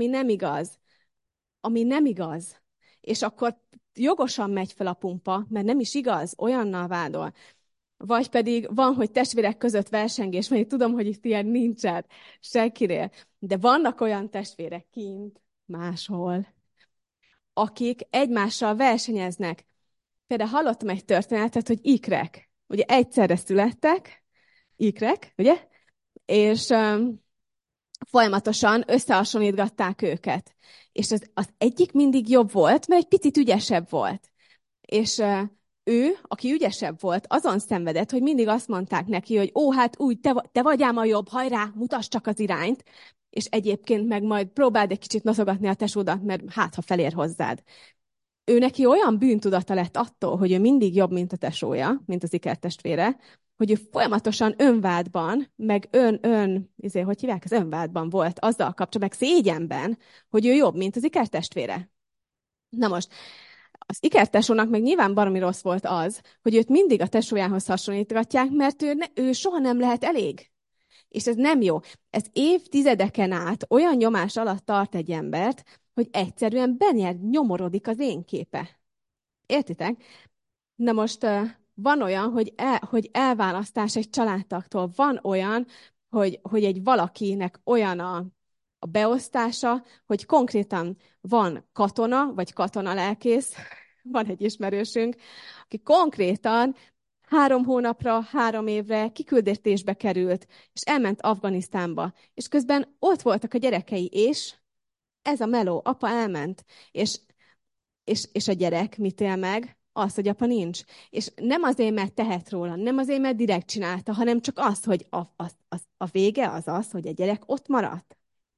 ami nem igaz. És akkor jogosan megy fel a pumpa, mert nem is igaz, olyannal vádol. Vagy pedig van, hogy testvérek között versengés, mert én tudom, hogy itt ilyen nincsen senkinél. De vannak olyan testvérek kint, máshol, akik egymással versenyeznek. Például hallottam egy történetet, hogy ikrek. Ugye egyszerre születtek, ikrek, ugye? És folyamatosan összehasonlítgatták őket. És az egyik mindig jobb volt, mert egy picit ügyesebb volt. És ő, aki ügyesebb volt, azon szenvedett, hogy mindig azt mondták neki, hogy ó, hát úgy, te vagy ám a jobb, hajrá, mutasd csak az irányt, és egyébként meg majd próbáld egy kicsit noszogatni a tesódat, mert hát, ha felér hozzád. Ő neki olyan bűntudata lett attól, hogy ő mindig jobb, mint a tesója, mint az ikertestvére, hogy ő folyamatosan önvádban, meg hogy hívják, az önvádban volt azzal kapcsolatban, meg szégyenben, hogy ő jobb, mint az ikertestvére. Na most, az ikertesónak meg nyilván baromi rossz volt az, hogy őt mindig a tesójához hasonlítgatják, mert ő soha nem lehet elég. És ez nem jó. Ez évtizedeken át olyan nyomás alatt tart egy embert, hogy egyszerűen nyomorodik az én képe. Értitek? Na most van olyan, hogy elválasztás egy családtagtól. Van olyan, hogy egy valakinek olyan a beosztása, hogy konkrétan van katona, vagy katonalelkész, van egy ismerősünk, aki konkrétan 3 hónapra, 3 évre kiküldetésbe került, és elment Afganisztánba. És közben ott voltak a gyerekei, és ez a meló, apa elment, és a gyerek mit él meg? Az, hogy apa nincs. És nem azért, mert tehet róla, nem azért, mert direkt csinálta, hanem csak az, hogy a vége az, hogy a gyerek ott maradt.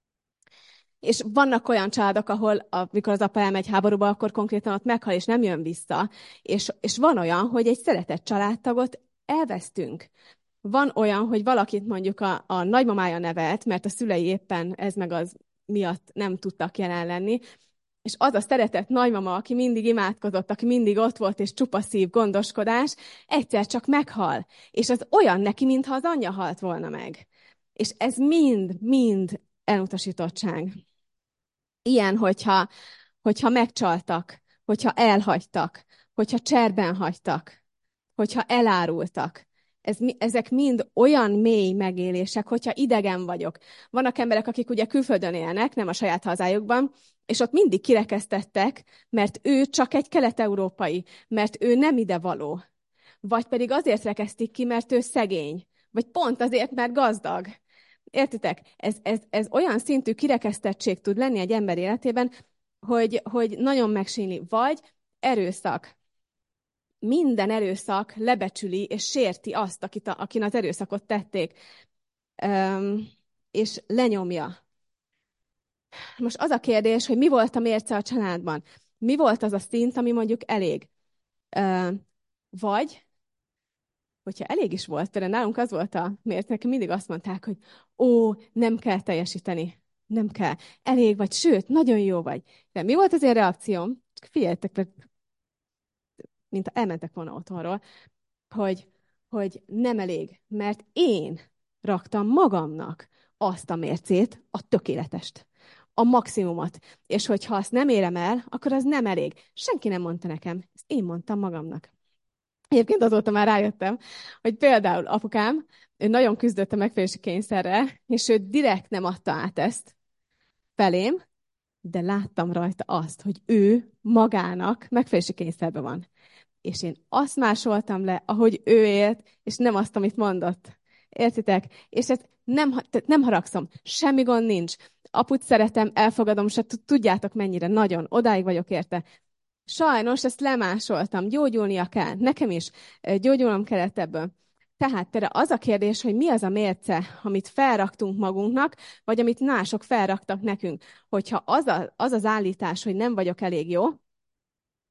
És vannak olyan családok, ahol amikor az apa elmegy háborúba, akkor konkrétan ott meghal, és nem jön vissza. És van olyan, hogy egy szeretett családtagot elvesztünk. Van olyan, hogy valakit mondjuk a nagymamája nevelt, mert a szülei éppen ez meg az miatt nem tudtak jelen lenni, és az a szeretett nagymama, aki mindig imádkozott, aki mindig ott volt, és csupa szív, gondoskodás, egyszer csak meghal. És az olyan neki, mintha az anyja halt volna meg. És ez mind elutasítottság. Ilyen, hogyha megcsaltak, hogyha elhagytak, hogyha cserben hagytak, hogyha elárultak. Ezek mind olyan mély megélések, hogyha idegen vagyok. Vannak emberek, akik ugye külföldön élnek, nem a saját hazájukban, és ott mindig kirekesztettek, mert ő csak egy kelet-európai, mert ő nem idevaló. Vagy pedig azért rekesztik ki, mert ő szegény. Vagy pont azért, mert gazdag. Értitek? Ez olyan szintű kirekesztettség tud lenni egy ember életében, hogy nagyon megsínli. Vagy erőszak. Minden erőszak lebecsüli és sérti azt, akin az erőszakot tették, és lenyomja. Most az a kérdés, hogy mi volt a mérce a családban? Mi volt az a szint, ami mondjuk elég? Vagy, hogyha elég is volt, például nálunk az volt a mérce, nekem mindig azt mondták, hogy nem kell teljesíteni. Nem kell. Elég vagy, sőt, nagyon jó vagy. De mi volt az én reakcióm? Figyeljetek, mint elmentek volna otthonról, hogy nem elég, mert én raktam magamnak azt a mércét, a tökéletest, a maximumot. És hogyha azt nem érem el, akkor az nem elég. Senki nem mondta nekem, ezt én mondtam magamnak. Egyébként azóta már rájöttem, hogy például apukám, ő nagyon küzdött a megfelelési kényszerrel, és ő direkt nem adta át ezt felém, de láttam rajta azt, hogy ő magának megfelelési kényszerben van. És én azt másoltam le, ahogy ő élt, és nem azt, amit mondott. Értitek? És ezt nem haragszom. Semmi gond nincs. Aput szeretem, elfogadom, és tudjátok mennyire nagyon. Odáig vagyok érte. Sajnos ezt lemásoltam. Gyógyulnia kell. Nekem is gyógyulnom kellett ebből. Tehát például az a kérdés, hogy mi az a mérce, amit felraktunk magunknak, vagy amit mások felraktak nekünk. Hogyha az az állítás, hogy nem vagyok elég jó,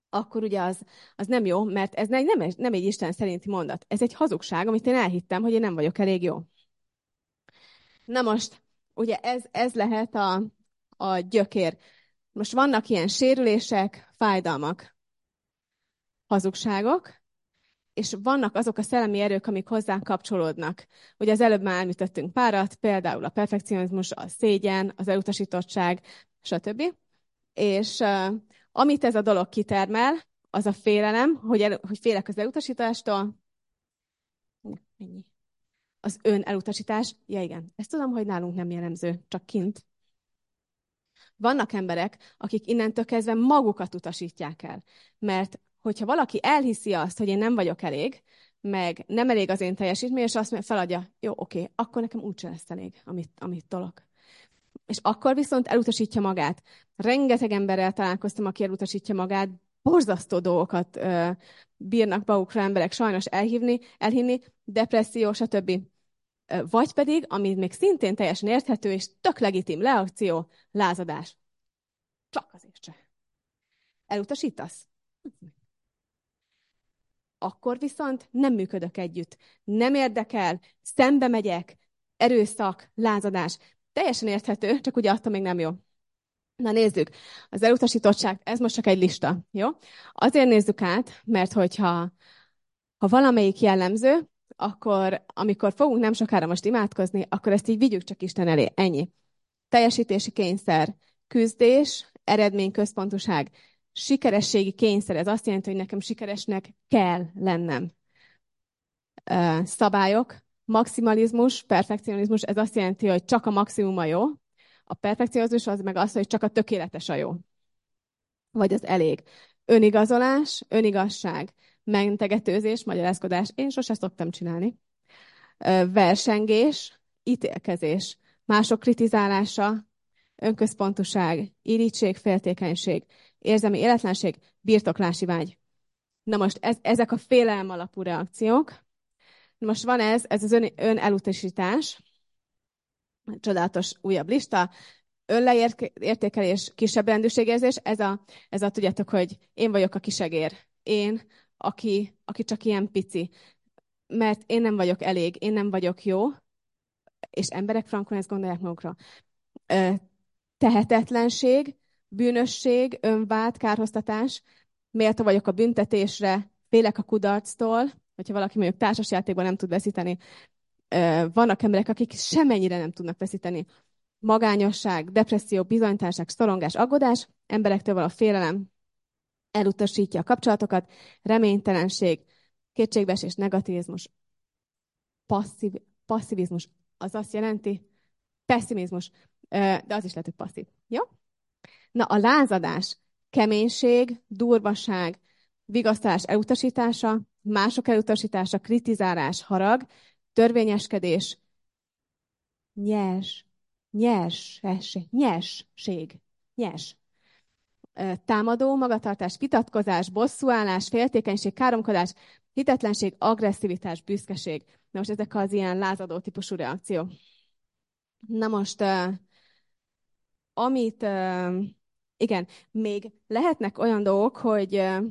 akkor ugye az nem jó, mert ez nem egy Isten szerinti mondat. Ez egy hazugság, amit én elhittem, hogy én nem vagyok elég jó. Na most, ugye ez lehet a gyökér. Most vannak ilyen sérülések, fájdalmak, hazugságok, és vannak azok a szellemi erők, amik hozzánk kapcsolódnak. Ugye az előbb már említettünk párat, például a perfekcionizmus, a szégyen, az elutasítottság, stb. És amit ez a dolog kitermel, az a félelem, hogy félek az elutasítástól. Ennyi. Az ön elutasítás. Ja igen, ezt tudom, hogy nálunk nem jellemző, csak kint. Vannak emberek, akik innentől kezdve magukat utasítják el. Mert hogyha valaki elhiszi azt, hogy én nem vagyok elég, meg nem elég az én teljesítmény, és azt feladja, jó, oké, akkor nekem úgyse lesz elég, amit tolok. És akkor viszont elutasítja magát. Rengeteg emberrel találkoztam, aki elutasítja magát, borzasztó dolgokat bírnak magukra emberek sajnos elhinni, depresszió, stb. Vagy pedig, ami még szintén teljesen érthető és tök legitim reakció, lázadás. Csak azért se. Elutasítasz? Akkor viszont nem működök együtt. Nem érdekel, szembe megyek, erőszak, lázadás. Teljesen érthető, csak ugye attól még nem jó. Na nézzük, az elutasítottság, ez most csak egy lista, jó? Azért nézzük át, mert hogyha valamelyik jellemző, akkor amikor fogunk nem sokára most imádkozni, akkor ezt így vigyük csak Isten elé. Ennyi. Teljesítési kényszer, küzdés, eredményközpontúság, sikerességi kényszer, ez azt jelenti, hogy nekem sikeresnek kell lennem. Szabályok, maximalizmus, perfekcionizmus, ez azt jelenti, hogy csak a maximum a jó. A perfekcionizmus az meg az, hogy csak a tökéletes a jó. Vagy az elég. Önigazolás, önigazság, mentegetőzés, magyarázkodás. Én sose szoktam csinálni. Versengés, ítélkezés, mások kritizálása, önközpontúság, irigység, féltékenység, érzelmi életlenség, birtoklási vágy. Na most ezek a félelem alapú reakciók. Most van ez az önelutasítás, csodálatos újabb lista, önleértékelés, kisebb rendőrségérzés, ez a tudjátok, hogy én vagyok a kisegér. Én, aki csak ilyen pici. Mert én nem vagyok elég, én nem vagyok jó, és emberek frankon ezt gondolják magukra. Tehetetlenség, bűnösség, önvád, kárhoztatás, méltó vagyok a büntetésre, félek a kudarctól, hogyha valaki mondjuk társasjátékban nem tud veszíteni. Vannak emberek, akik semennyire nem tudnak veszíteni. Magányosság, depresszió, bizonytalanság, szorongás, aggodás, emberektől való félelem elutasítja a kapcsolatokat, reménytelenség, kétségbeesés, negativizmus, passzivizmus, az azt jelenti, pessimizmus, de az is lehet, hogy passzív. Jó? Na, a lázadás, keménység, durvaság, vigasztalás elutasítása, mások elutasítása, kritizálás, harag, törvényeskedés, nyers. Támadó, magatartás, vitatkozás, bosszúállás, féltékenység, káromkodás, hitetlenség, agresszivitás, büszkeség. Na most ezek az ilyen lázadó típusú reakció. Na most, igen, még lehetnek olyan dolgok, hogy erről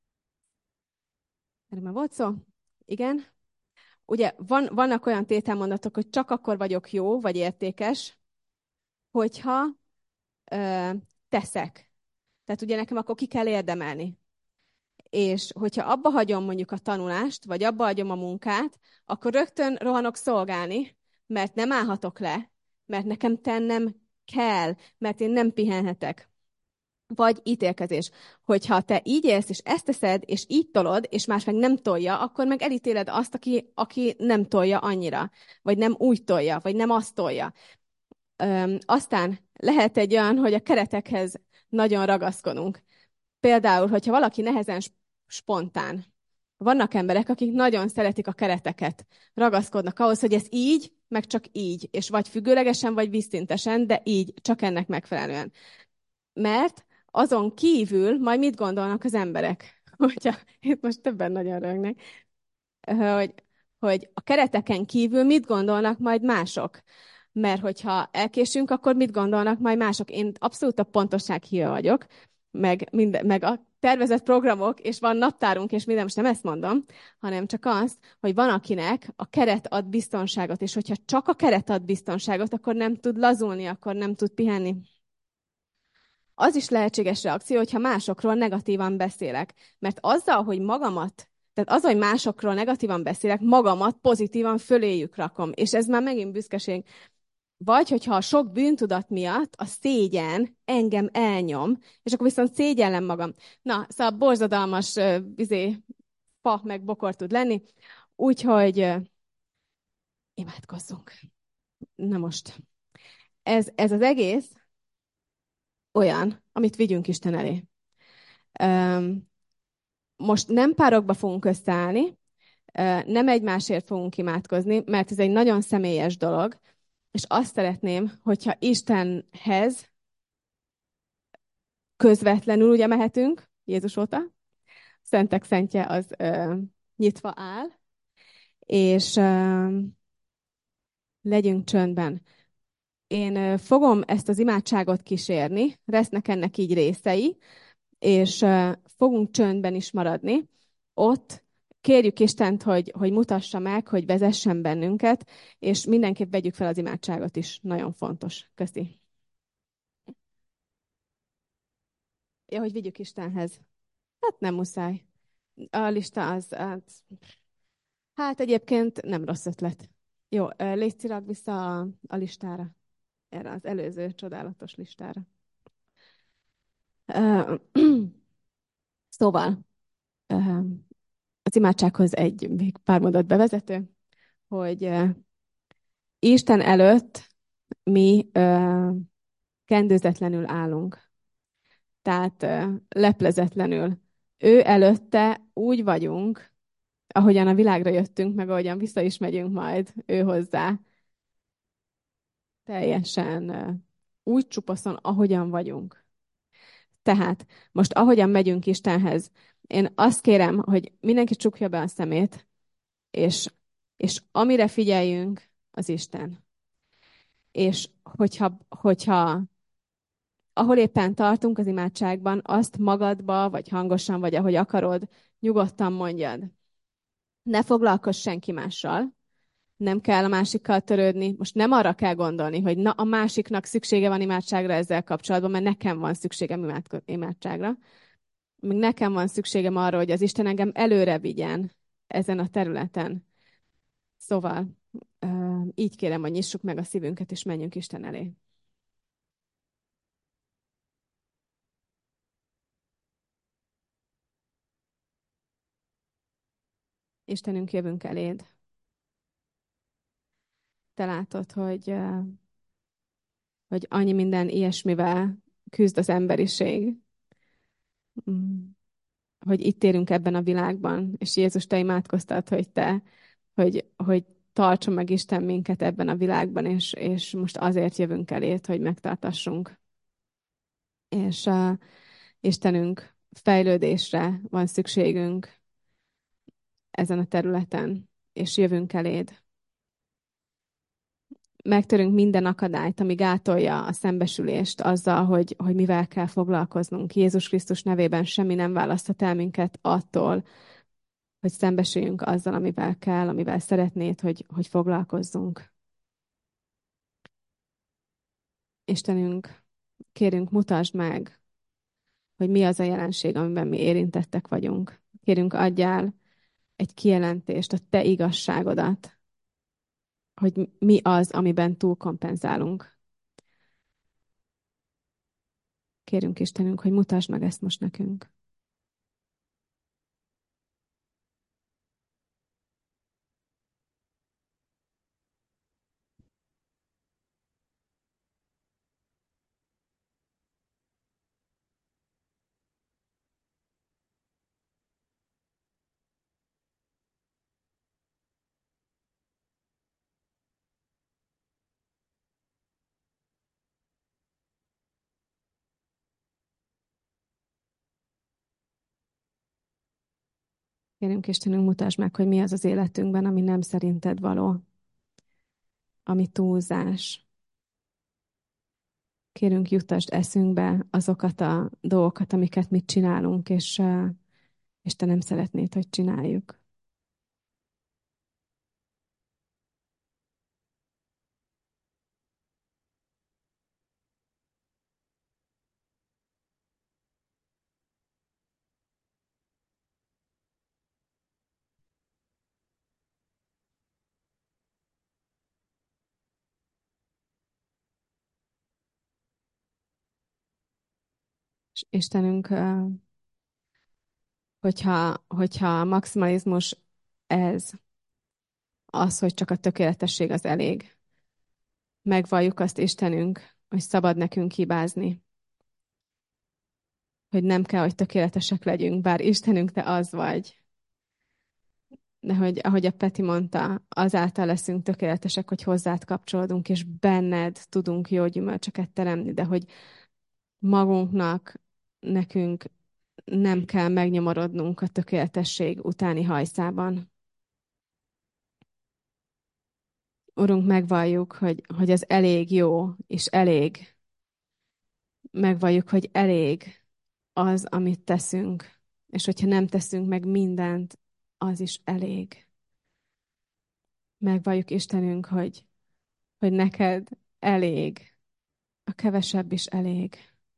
már volt szó? Igen. Ugye vannak olyan tételmondatok, hogy csak akkor vagyok jó, vagy értékes, hogyha teszek. Tehát ugye nekem akkor ki kell érdemelni. És hogyha abba hagyom mondjuk a tanulást, vagy abba hagyom a munkát, akkor rögtön rohanok szolgálni, mert nem állhatok le, mert nekem tennem kell, mert én nem pihenhetek. Vagy ítélkezés. Hogyha te így élsz, és ezt teszed, és így tolod, és más meg nem tolja, akkor meg elítéled azt, aki nem tolja annyira. Vagy nem úgy tolja, vagy nem azt tolja. Aztán lehet egy olyan, hogy a keretekhez nagyon ragaszkodunk. Például, hogyha valaki nehezen spontán. Vannak emberek, akik nagyon szeretik a kereteket. Ragaszkodnak ahhoz, hogy ez így, meg csak így. És vagy függőlegesen, vagy vízszintesen, de így, csak ennek megfelelően. Mert azon kívül majd mit gondolnak az emberek? Hogyha itt most többen nagyon rögnek. Hogy a kereteken kívül mit gondolnak majd mások? Mert hogyha elkésünk, akkor mit gondolnak majd mások? Én abszolút a pontosság híve vagyok. meg a tervezett programok, és van naptárunk, és minden, most nem ezt mondom, hanem csak azt, hogy van akinek a keret ad biztonságot, és hogyha csak a keret ad biztonságot, akkor nem tud lazulni, akkor nem tud pihenni. Az is lehetséges reakció, hogyha másokról negatívan beszélek. Mert azzal, hogy magamat, tehát az, hogy másokról negatívan beszélek, magamat pozitívan föléjük rakom. És ez már megint büszkeség. Vagy, hogyha a sok bűntudat miatt a szégyen engem elnyom, és akkor viszont szégyellem magam. Na, szóval borzadalmas fa meg bokor tud lenni. Úgyhogy imádkozzunk. Na most, ez az egész olyan, amit vigyünk Isten elé. Most nem párokba fogunk összeállni, nem egymásért fogunk imádkozni, mert ez egy nagyon személyes dolog, és azt szeretném, hogyha Istenhez közvetlenül ugye mehetünk, Jézus óta, Szentek Szentje az nyitva áll, és legyünk csöndben. Én fogom ezt az imádságot kísérni, lesznek ennek így részei, és fogunk csöndben is maradni. Ott kérjük Istent, hogy mutassa meg, hogy vezessen bennünket, és mindenképp vegyük fel az imádságot is. Nagyon fontos. Köszi. Ja, hogy vigyük Istenhez. Hát nem muszáj. A lista hát egyébként nem rossz ötlet. Jó, légy szíves vissza a listára. Erre az előző csodálatos listára. Szóval, az imádsághoz még pár mondat bevezető, hogy Isten előtt mi kendőzetlenül állunk. Tehát leplezetlenül. Ő előtte úgy vagyunk, ahogyan a világra jöttünk, meg ahogyan vissza is megyünk majd ő hozzá. Teljesen úgy csupaszon, ahogyan vagyunk. Tehát most ahogyan megyünk Istenhez, én azt kérem, hogy mindenki csukja be a szemét, és amire figyeljünk, az Isten. És hogyha ahol éppen tartunk az imádságban, azt magadba, vagy hangosan, vagy ahogy akarod, nyugodtan mondjad. Ne foglalkozz senki mással, nem kell a másikkal törődni. Most nem arra kell gondolni, hogy na, a másiknak szüksége van imádságra ezzel kapcsolatban, mert nekem van szükségem imádságra. Még nekem van szükségem arra, hogy az Isten engem előre vigyen ezen a területen. Szóval így kérem, hogy nyissuk meg a szívünket, és menjünk Isten elé. Istenünk, jövünk eléd. Te látod, hogy annyi minden ilyesmivel küzd az emberiség. Mm. Hogy itt élünk ebben a világban, és Jézus, te imádkoztad, hogy tartson meg Isten minket ebben a világban, és most azért jövünk elét, hogy megtartassunk. És Istenünk, fejlődésre van szükségünk ezen a területen, és jövünk eléd. Megtörünk minden akadályt, ami gátolja a szembesülést azzal, hogy mivel kell foglalkoznunk. Jézus Krisztus nevében semmi nem választhat el minket attól, hogy szembesüljünk azzal, amivel kell, amivel szeretnéd, hogy foglalkozzunk. Istenünk, kérünk, mutasd meg, hogy mi az a jelenség, amiben mi érintettek vagyunk. Kérünk, adjál egy kijelentést, a te igazságodat, hogy mi az, amiben túlkompenzálunk. Kérünk, Istenünk, hogy mutasd meg ezt most nekünk. Kérünk, Istenünk, mutasd meg, hogy mi az az életünkben, ami nem szerinted való, ami túlzás. Kérünk, juttasd eszünkbe azokat a dolgokat, amiket mi csinálunk, és te nem szeretnéd, hogy csináljuk. És Istenünk, hogyha a maximalizmus ez, az, hogy csak a tökéletesség az elég. Megvalljuk azt, Istenünk, hogy szabad nekünk hibázni, hogy nem kell, hogy tökéletesek legyünk, bár Istenünk, te az vagy. De hogy, ahogy a Peti mondta, azáltal leszünk tökéletesek, hogy hozzád kapcsolódunk, és benned tudunk jó gyümölcsöket teremni, de hogy magunknak, nekünk nem kell megnyomorodnunk a tökéletesség utáni hajszában. Urunk, megvalljuk, hogy ez elég jó, és elég. Megvalljuk, hogy elég az, amit teszünk. És hogyha nem teszünk meg mindent, az is elég. Megvalljuk, Istenünk, hogy neked elég. A kevesebb is elég.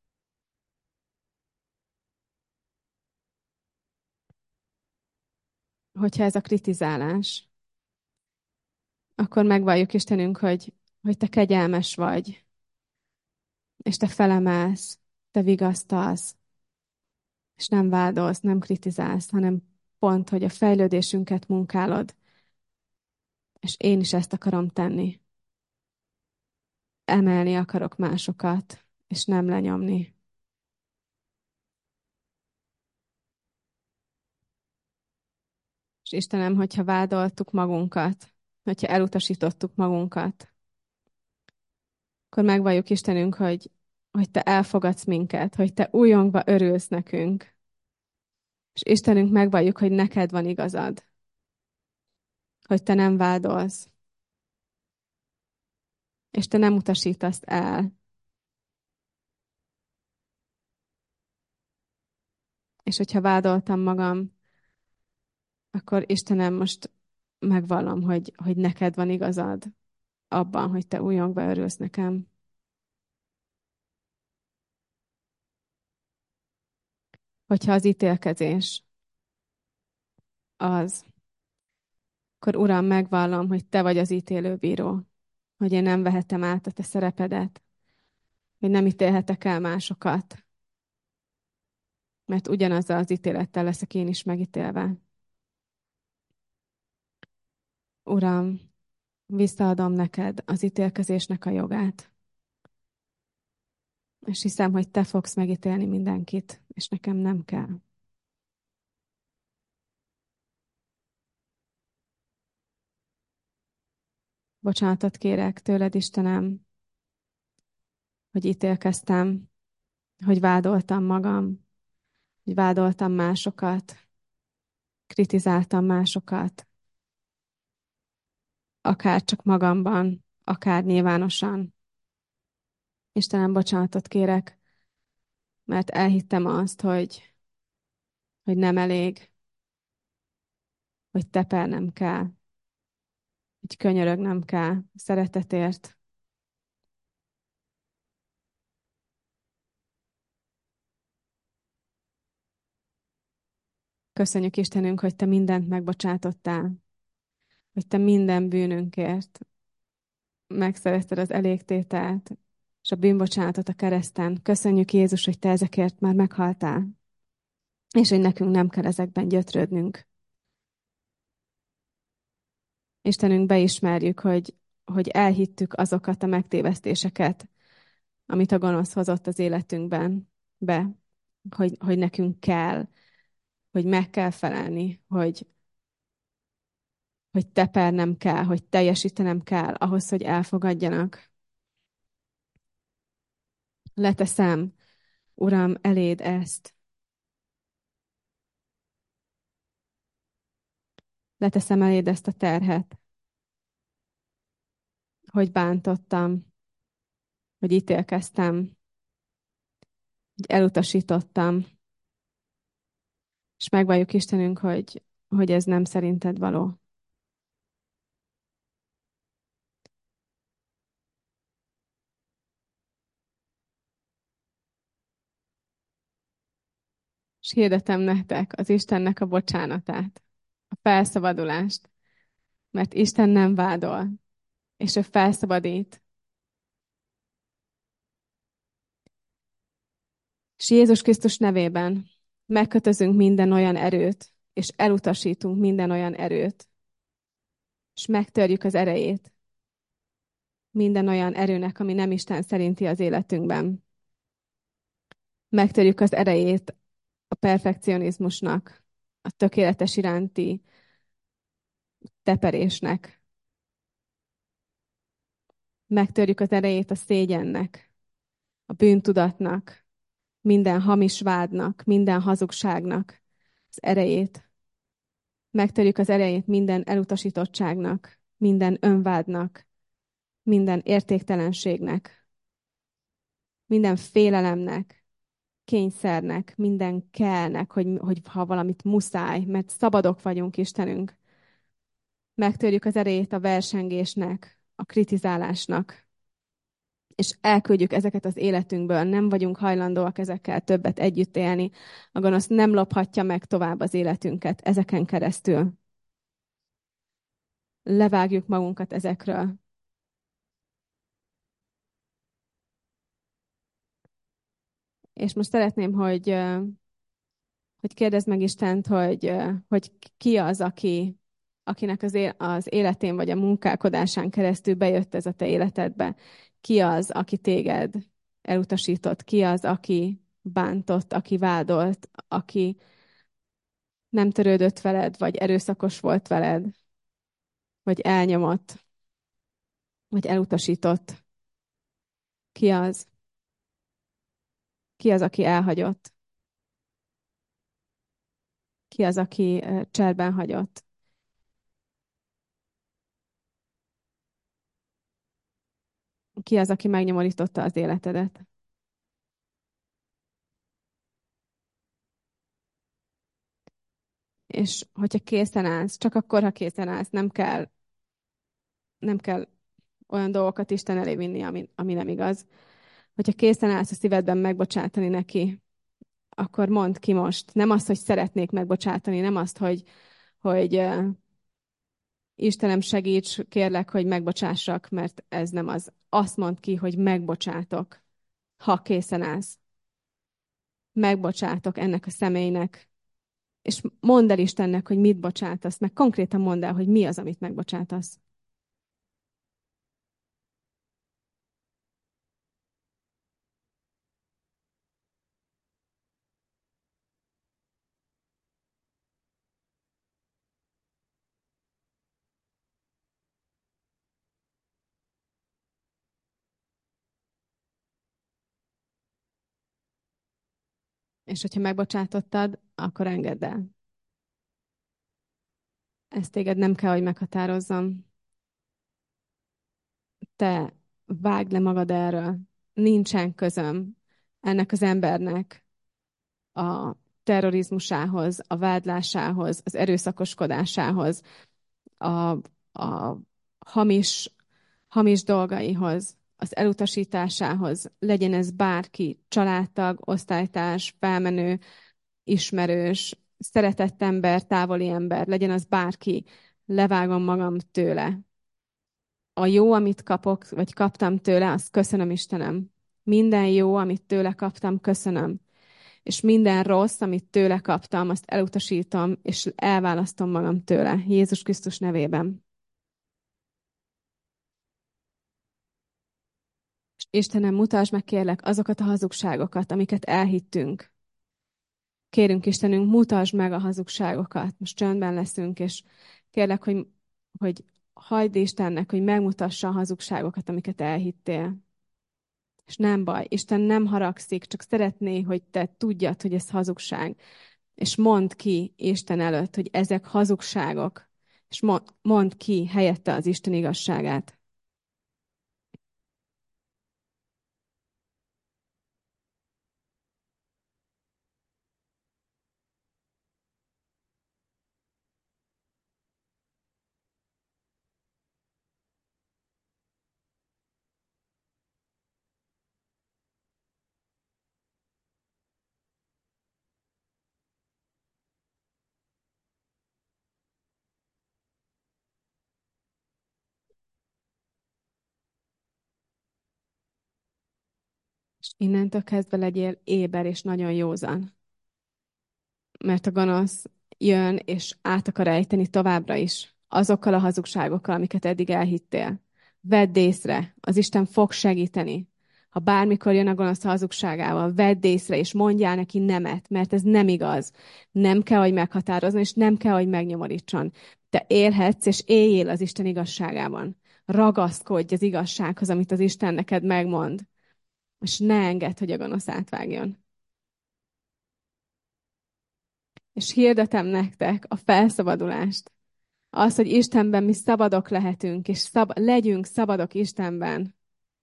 Hogyha ez a kritizálás, akkor megvalljuk, Istenünk, hogy te kegyelmes vagy, és te felemelsz, te vigasztalsz, és nem vádolsz, nem kritizálsz, hanem pont, hogy a fejlődésünket munkálod, és én is ezt akarom tenni. Emelni akarok másokat, és nem lenyomni. És Istenem, hogyha vádoltuk magunkat, hogyha elutasítottuk magunkat, akkor megvalljuk, Istenünk, hogy te elfogadsz minket, hogy te újongva örülsz nekünk. És Istenünk, megvalljuk, hogy neked van igazad, hogy te nem vádolsz, és te nem utasítasz el. És hogyha vádoltam magam, akkor Istenem, most megvallom, hogy neked van igazad abban, hogy te újongva örülsz nekem. Hogyha az ítélkezés az, akkor Uram, megvallom, hogy te vagy az ítélőbíró, hogy én nem vehetem át a te szerepedet, hogy nem ítélhetek el másokat, mert ugyanazzal az ítélettel leszek én is megítélve. Uram, visszaadom neked az ítélkezésnek a jogát, és hiszem, hogy te fogsz megítélni mindenkit, és nekem nem kell. Bocsánatot kérek tőled, Istenem, hogy ítélkeztem, hogy vádoltam magam, hogy vádoltam másokat, kritizáltam másokat, akár csak magamban, akár nyilvánosan. Istenem, bocsánatot kérek, mert elhittem azt, hogy nem elég, hogy tepernem kell, hogy könyörögnem kell szeretetért. Köszönjük, Istenünk, hogy te mindent megbocsátottál, hogy te minden bűnünkért megszerezted az elégtételt, és a bűnbocsánatot a kereszten. Köszönjük, Jézus, hogy te ezekért már meghaltál, és hogy nekünk nem kell ezekben gyötrődnünk. Istenünk, beismerjük, hogy elhittük azokat a megtévesztéseket, amit a gonosz hozott az életünkben be, hogy nekünk kell, hogy meg kell felelni, hogy tepernem kell, hogy teljesítenem kell ahhoz, hogy elfogadjanak. Leteszem, Uram, eléd ezt. Leteszem eléd ezt a terhet, hogy bántottam, hogy ítélkeztem, hogy elutasítottam, és megvalljuk Istenünk, hogy ez nem szerinted való. És hirdetem nektek az Istennek a bocsánatát, a felszabadulást, mert Isten nem vádol, és ő felszabadít. És Jézus Krisztus nevében megkötözünk minden olyan erőt, és elutasítunk minden olyan erőt, és megtörjük az erejét minden olyan erőnek, ami nem Isten szerinti az életünkben. Megtörjük az erejét a perfekcionizmusnak, a tökéletes iránti teperésnek. Megtörjük az erejét a szégyennek, a bűntudatnak, minden hamis vádnak, minden hazugságnak az erejét. Megtörjük az erejét minden elutasítottságnak, minden önvádnak, minden értéktelenségnek, minden félelemnek, kényszernek, minden kellnek, hogy ha valamit muszáj, mert szabadok vagyunk, Istenünk. Megtörjük az erejét a versengésnek, a kritizálásnak, és elküldjük ezeket az életünkből. Nem vagyunk hajlandóak ezekkel többet együtt élni. A gonosz nem lophatja meg tovább az életünket ezeken keresztül. Levágjuk magunkat ezekről. És most szeretném, hogy kérdezd meg Istent, hogy ki az, akinek az életén vagy a munkálkodásán keresztül bejött ez a te életedbe. Ki az, aki téged elutasított? Ki az, aki bántott, aki vádolt, aki nem törődött veled, vagy erőszakos volt veled, vagy elnyomott, vagy elutasított? Ki az? Ki az, aki elhagyott? Ki az, aki cserben hagyott? Ki az, aki megnyomorította az életedet? És hogyha készen állsz, csak akkor, ha készen állsz, nem kell olyan dolgokat Isten elé vinni, ami nem igaz. Hogyha készen állsz a szívedben megbocsátani neki, akkor mondd ki most. Nem azt, hogy szeretnék megbocsátani, nem azt, hogy Istenem segíts, kérlek, hogy megbocsássak, mert ez nem az. Azt mondd ki, hogy megbocsátok, ha készen állsz. Megbocsátok ennek a személynek, és mondd el Istennek, hogy mit bocsátasz, meg konkrétan mondd el, hogy mi az, amit megbocsátasz. És hogyha megbocsátottad, akkor engedd el. Ezt téged nem kell, hogy meghatározzam. Te vágd le magad erről. Nincsen közöm ennek az embernek a terrorizmusához, a vádlásához, az erőszakoskodásához, a, a hamis dolgaihoz, az elutasításához, legyen ez bárki, családtag, osztálytárs, felmenő, ismerős, szeretett ember, távoli ember, legyen az bárki, levágom magam tőle. A jó, amit kapok, vagy kaptam tőle, azt köszönöm, Istenem. Minden jó, amit tőle kaptam, köszönöm. És minden rossz, amit tőle kaptam, azt elutasítom, és elválasztom magam tőle. Jézus Krisztus nevében. És Istenem, mutasd meg, kérlek, azokat a hazugságokat, amiket elhittünk. Kérünk, Istenünk, mutasd meg a hazugságokat. Most csöndben leszünk, és kérlek, hogy hagyd Istennek, hogy megmutassa a hazugságokat, amiket elhittél. És nem baj, Isten nem haragszik, csak szeretné, hogy te tudjad, hogy ez hazugság. És mondd ki Isten előtt, hogy ezek hazugságok. És mondd ki helyette az Isten igazságát. És innentől kezdve legyél éber és nagyon józan. Mert a gonosz jön, és át akar ejteni továbbra is azokkal a hazugságokkal, amiket eddig elhittél. Vedd észre, az Isten fog segíteni. Ha bármikor jön a gonosz hazugságával, vedd észre, és mondjál neki nemet, mert ez nem igaz. Nem kell, hogy meghatározzon, és nem kell, hogy megnyomorítson. Te élhetsz, és éljél az Isten igazságában. Ragaszkodj az igazsághoz, amit az Isten neked megmond. És ne engedd, hogy a gonosz átvágjon. És hirdetem nektek a felszabadulást. Az, hogy Istenben mi szabadok lehetünk, és legyünk szabadok Istenben.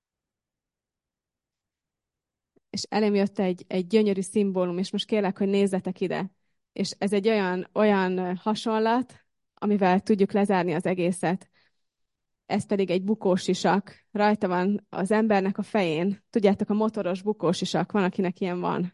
És elém jött egy gyönyörű szimbólum, és most kérlek, hogy nézzetek ide. És ez egy olyan hasonlat, amivel tudjuk lezárni az egészet. Ez pedig egy bukósisak. Rajta van az embernek a fején. Tudjátok, a motoros bukósisak, van, akinek ilyen van.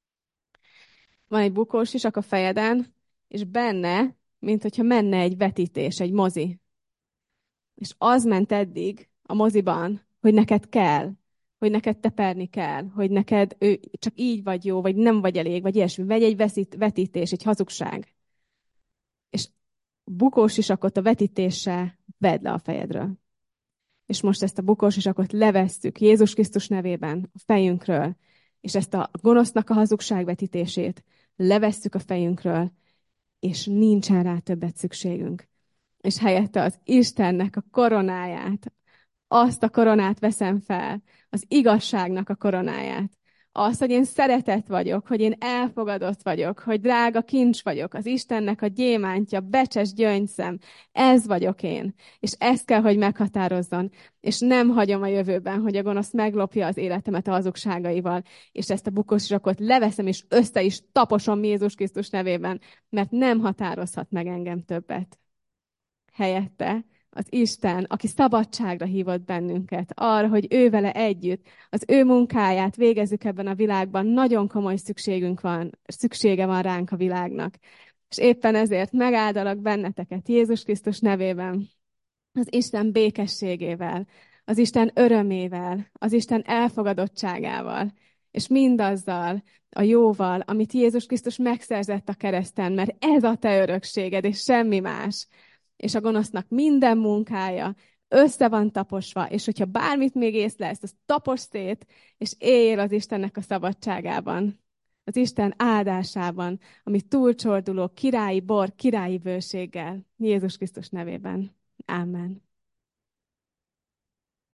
Van egy bukósisak a fejeden, és benne, mint hogyha menne egy vetítés, egy mozi. És az ment eddig a moziban, hogy neked kell, hogy neked teperni kell, hogy neked csak így vagy jó, vagy nem vagy elég, vagy ilyesmi. Vegy egy vetítés, egy hazugság. És bukós isakot a vetítéssel vedd le a fejedről. És most ezt a bukós isakot levesszük Jézus Krisztus nevében a fejünkről, és ezt a gonosznak a hazugságvetítését levesszük a fejünkről, és nincsen rá többet szükségünk. És helyette az Istennek a koronáját, azt a koronát veszem fel, az igazságnak a koronáját. Azt, hogy én szeretett vagyok, hogy én elfogadott vagyok, hogy drága kincs vagyok, az Istennek a gyémántja, becses gyöngyszem, ez vagyok én. És ezt kell, hogy meghatározzon. És nem hagyom a jövőben, hogy a gonosz meglopja az életemet a hazugságaival, és ezt a bukós zsakot leveszem, és össze is taposom Jézus Krisztus nevében, mert nem határozhat meg engem többet. Helyette az Isten, aki szabadságra hívott bennünket, arra, hogy ő vele együtt, az ő munkáját végezzük ebben a világban, nagyon komoly szüksége van ránk a világnak. És éppen ezért megáldalak benneteket Jézus Krisztus nevében, az Isten békességével, az Isten örömével, az Isten elfogadottságával, és mindazzal a jóval, amit Jézus Krisztus megszerzett a kereszten, mert ez a te örökséged, és semmi más. És a gonosznak minden munkája össze van taposva, és hogyha bármit még észlelsz, azt tapos szét, és éljél az Istennek a szabadságában, az Isten áldásában, ami túlcsorduló királyi bor, királyi bőséggel, Jézus Krisztus nevében. Amen.